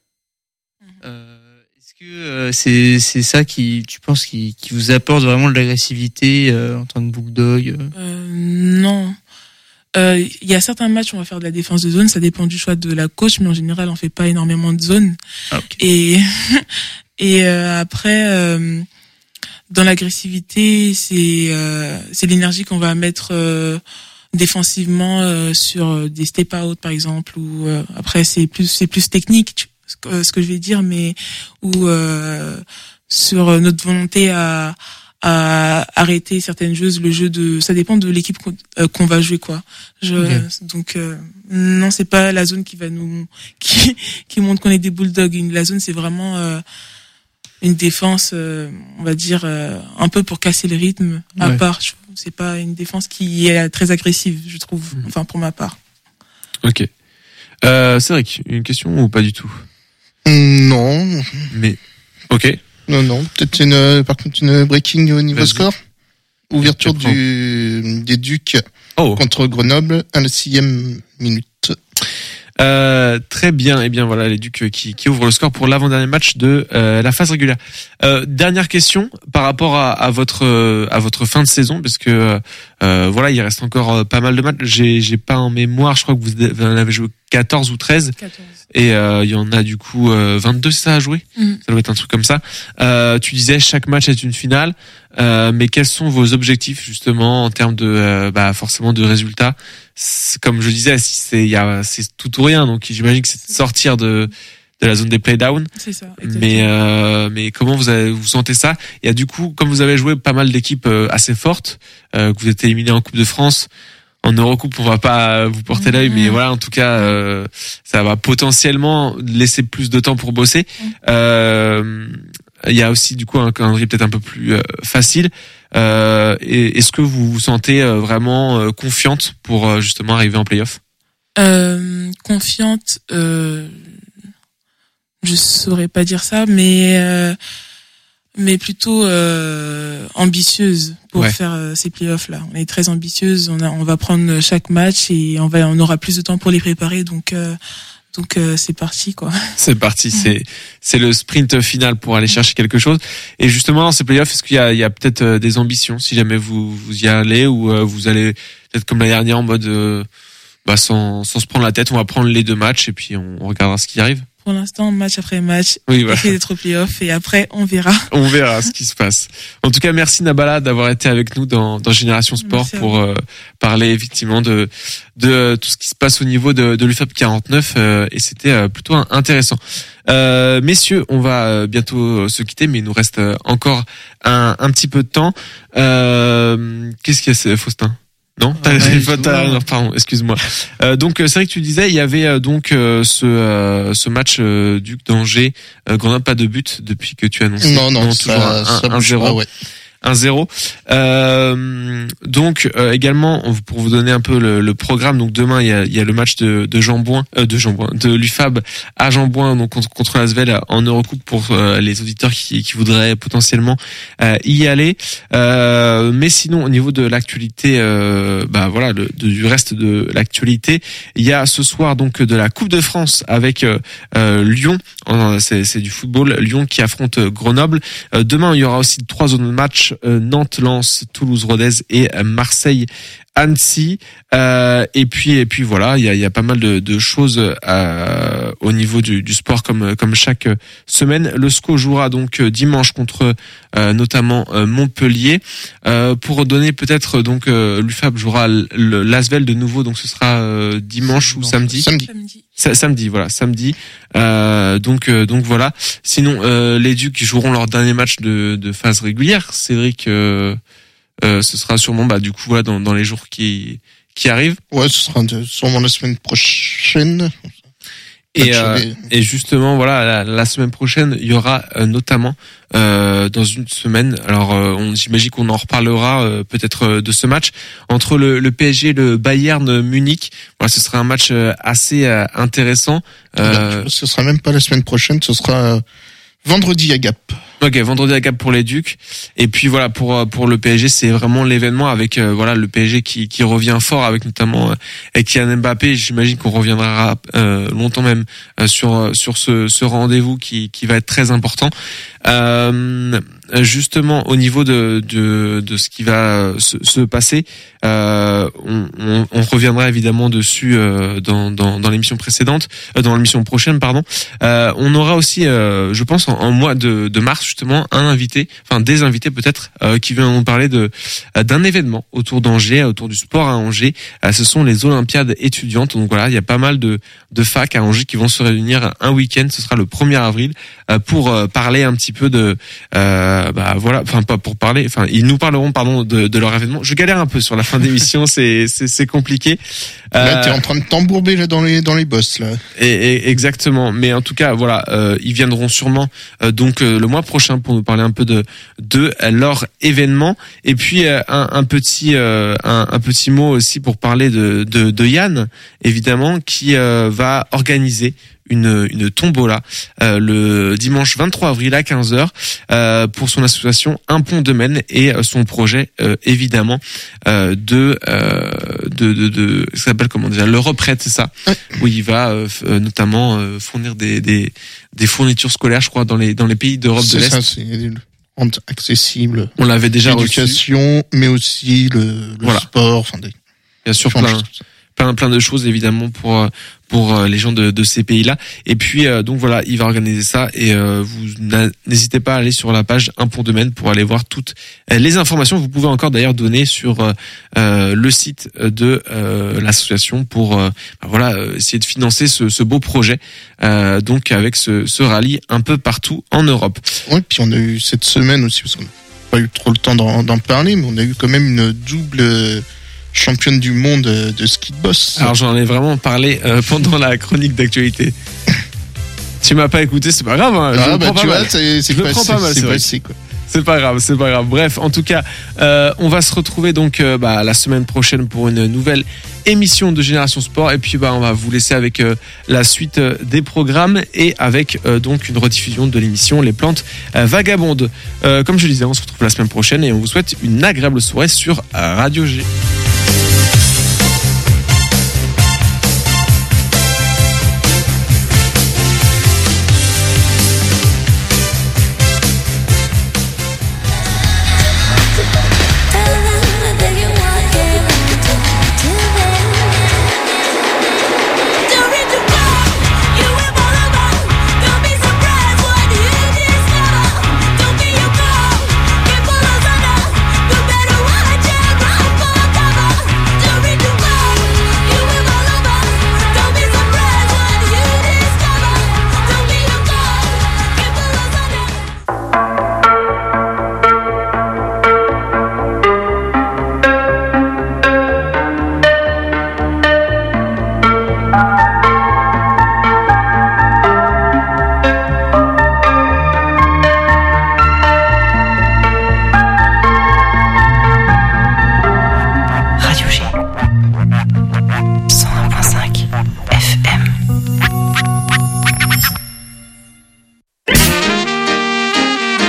Euh, est-ce que euh, c'est c'est ça qui, tu penses, qui, qui vous apporte vraiment de l'agressivité euh, en tant que bulldog euh Euh, non. Euh, Il y a certains matchs où on va faire de la défense de zone, ça dépend du choix de la coach, mais en général on fait pas énormément de zone. Ah, ok. Et et euh, après euh, dans l'agressivité, c'est euh, c'est l'énergie qu'on va mettre euh, défensivement euh, sur des step out par exemple ou euh, après c'est plus c'est plus technique tu- ce que, ce que je vais dire mais ou euh, sur notre volonté à à arrêter certaines choses, le jeu de ça dépend de l'équipe qu'on, euh, qu'on va jouer quoi. Je Okay. donc euh, non, c'est pas la zone qui va nous qui qui montre qu'on est des bulldogs. Une- La zone c'est vraiment euh, une défense euh, on va dire euh, un peu pour casser le rythme à Ouais. part. Je- C'est pas une défense qui est très agressive, je trouve. Enfin pour ma part. Ok. Euh, Cédric, une question ou pas du tout? Non, Mais ok. non, non. Peut-être une, euh, par contre, une breaking au niveau Vas-y. score. Ouverture Tu reprends. du, des Ducs Oh. contre Grenoble à la sixième minute. Euh, très bien, et bien voilà les Ducs qui, qui ouvrent le score pour l'avant-dernier match de euh, la phase régulière. Euh, dernière question par rapport à, à votre euh, à votre fin de saison parce que euh, voilà il reste encore euh, pas mal de matchs. J'ai j'ai pas en mémoire, je crois que vous vous en avez joué quatorze ou treize quatorze. et euh, il y en a du coup euh, vingt-deux c'est ça à jouer. Mhm. Ça doit être un truc comme ça. Euh, tu disais chaque match est une finale, euh, mais quels sont vos objectifs justement en termes de euh, bah forcément de résultats? C'est- Comme je disais, si c'est il y a c'est tout ou rien, donc j'imagine que c'est de sortir de de la zone des playdowns. C'est ça. Mais euh, mais comment vous avez, vous sentez ça? Il y a du coup, comme vous avez joué pas mal d'équipes euh, assez fortes, euh, que vous êtes éliminé en Coupe de France, en Eurocoupe, on va pas vous porter l'œil, mais voilà, en tout cas, euh, ça va potentiellement laisser plus de temps pour bosser. Euh, il y a aussi du coup un calendrier peut-être un peu plus euh, facile. Euh, et, est-ce que vous vous sentez euh, vraiment euh, confiante pour euh, justement arriver en play-off? Euh, confiante, euh, je saurais pas dire ça, mais euh, mais plutôt euh, ambitieuse pour ouais. faire euh, ces playoffs là. On est très ambitieuse, on a, on va prendre chaque match et on va, on aura plus de temps pour les préparer, donc euh, donc euh, c'est parti quoi. C'est parti, c'est c'est le sprint final pour aller chercher quelque chose. Et justement dans ces playoffs, est-ce qu'il y a il y a peut-être euh, des ambitions si jamais vous vous y allez, ou euh, vous allez peut-être comme l'année dernière en mode euh, bah sans sans se prendre la tête, on va prendre les deux matchs et puis on, on regardera ce qui arrive. Pour l'instant, match après match, oui, voilà. essayer d'être au play-off et après on verra. On verra ce qui se passe. En tout cas, merci Nabala d'avoir été avec nous dans, dans Génération Sport pour euh, parler effectivement de de tout ce qui se passe au niveau de, de l'U F A B quarante-neuf euh, et c'était euh, plutôt intéressant. Euh, messieurs, on va bientôt se quitter, mais il nous reste encore un, un petit peu de temps. Euh, qu'est-ce qu'il y a, Faustin? Non, t'as, ouais, t'as, t'as, non, pardon, excuse-moi. Euh, donc c'est vrai que tu disais, il y avait euh, donc euh, ce euh, ce match euh, Duc d'Angers, euh, Grenoble pas de but depuis que tu as annoncé. Non, non, non toujours ça, ça un zéro. Pas, ouais. un zéro. Euh, donc euh, également pour vous donner un peu le, le programme, donc demain il y a, il y a le match de, de Jean-Bouin, euh, de Jean-Bouin, de l'U F A B à Jean-Bouin, donc contre, contre l'Asvel en Eurocoupe pour euh, les auditeurs qui, qui voudraient potentiellement euh, y aller. Euh, mais sinon au niveau de l'actualité, euh, bah voilà, le, de, du reste de l'actualité, il y a ce soir donc de la Coupe de France avec euh, euh, Lyon, c'est, c'est du football, Lyon qui affronte Grenoble. Euh, demain il y aura aussi trois zones de match. Nantes, Lens, Toulouse, Rodez et Marseille, Annecy. Euh, et puis et puis voilà, il y a, il y a pas mal de, de choses euh, au niveau du, du sport comme comme chaque semaine. Le S C O jouera donc dimanche contre euh, notamment euh, Montpellier. Euh, pour donner peut-être donc euh, l'U F A B jouera l'Asvel de nouveau, donc ce sera euh, dimanche ou samedi. Samedi. Samedi. Samedi, voilà, samedi. Euh, donc, euh, donc voilà. Sinon, euh, les Ducs joueront leur dernier match de, de phase régulière. Cédric, euh, euh, ce sera sûrement, bah, du coup, voilà, dans, dans les jours qui qui arrivent. Ouais, ce sera de, sûrement la semaine prochaine. Et, euh, et justement, voilà, la, la semaine prochaine, il y aura euh, notamment euh, dans une semaine. Alors, euh, on j'imagine qu'on en reparlera euh, peut-être euh, de ce match entre le, le P S G et le Bayern Munich. Voilà, ce sera un match euh, assez euh, intéressant. Euh, ce sera même pas la semaine prochaine, ce sera euh, vendredi à Gap. Ok, vendredi à Gap pour les Ducs. Et puis voilà, pour pour le P S G, c'est vraiment l'événement avec euh, voilà le P S G qui qui revient fort avec notamment euh, Kylian Mbappé. J'imagine qu'on reviendra euh, longtemps même euh, sur sur ce ce rendez-vous qui qui va être très important. Euh, justement au niveau de de de ce qui va se, se passer, euh, on, on, on reviendra évidemment dessus euh, dans dans dans l'émission précédente, euh, dans l'émission prochaine pardon. Euh, on aura aussi, euh, je pense en, en mois de de mars justement un invité, enfin des invités peut-être euh, qui viennent nous parler de d'un événement autour d'Angers, autour du sport à Angers. Euh, ce sont les Olympiades étudiantes. Donc voilà, il y a pas mal de de facs à Angers qui vont se réunir un week-end. Ce sera le premier avril euh, pour euh, parler un petit peu de euh, bah voilà, enfin pas pour parler, enfin ils nous parleront pardon de, de leur événement. Je galère un peu sur la fin d'émission, c'est c'est c'est compliqué. Là, euh, t'es en train de t'embourber là dans les dans les bosses là. Et, et exactement, mais en tout cas voilà, euh, ils viendront sûrement euh, donc euh, le mois prochain pour nous parler un peu de de leur événement. Et puis euh, un, un petit euh, un, un petit mot aussi pour parler de de, de Yann évidemment qui euh, va organiser une une tombola euh, le dimanche vingt-trois avril à quinze heures euh, pour son association Un Pont de Maine et euh, son projet euh, évidemment euh, de, euh, de de de ça s'appelle comment déjà l'Europrêt, c'est ça, ouais. Où il va euh, f- notamment euh, fournir des des des fournitures scolaires, je crois, dans les dans les pays d'Europe c'est de l'Est. Ça, c'est accessible. On l'avait déjà reçu. L'éducation, mais aussi le, le voilà. sport, enfin des bien sûr plein plein plein de choses évidemment pour pour les gens de, de ces pays-là. Et puis euh, donc voilà, il va organiser ça et euh, vous n'hésitez pas à aller sur la page Un Pont de Maine pour aller voir toutes les informations. Vous pouvez encore d'ailleurs donner sur euh, le site de euh, l'association pour euh, bah voilà essayer de financer ce, ce beau projet. Euh, donc avec ce, ce rallye un peu partout en Europe. Oui, puis on a eu cette semaine aussi parce qu'on n'a pas eu trop le temps d'en, d'en parler, mais on a eu quand même une double championne du monde de ski de boss. Alors j'en ai vraiment parlé euh, pendant la chronique d'actualité. Tu m'as pas écouté, c'est pas grave. Hein. Ah, je bah, prends pas tu mal. vois, c'est, c'est Je le pas, prends pas mal, c'est, c'est vrai. c'est quoi. C'est pas grave, c'est pas grave. Bref, en tout cas, euh, on va se retrouver donc euh, bah, la semaine prochaine pour une nouvelle émission de Génération Sport. Et puis, bah, on va vous laisser avec euh, la suite euh, des programmes et avec euh, donc une rediffusion de l'émission Les Plantes euh, Vagabondes. Euh, comme je le disais, on se retrouve la semaine prochaine et on vous souhaite une agréable soirée sur Radio G.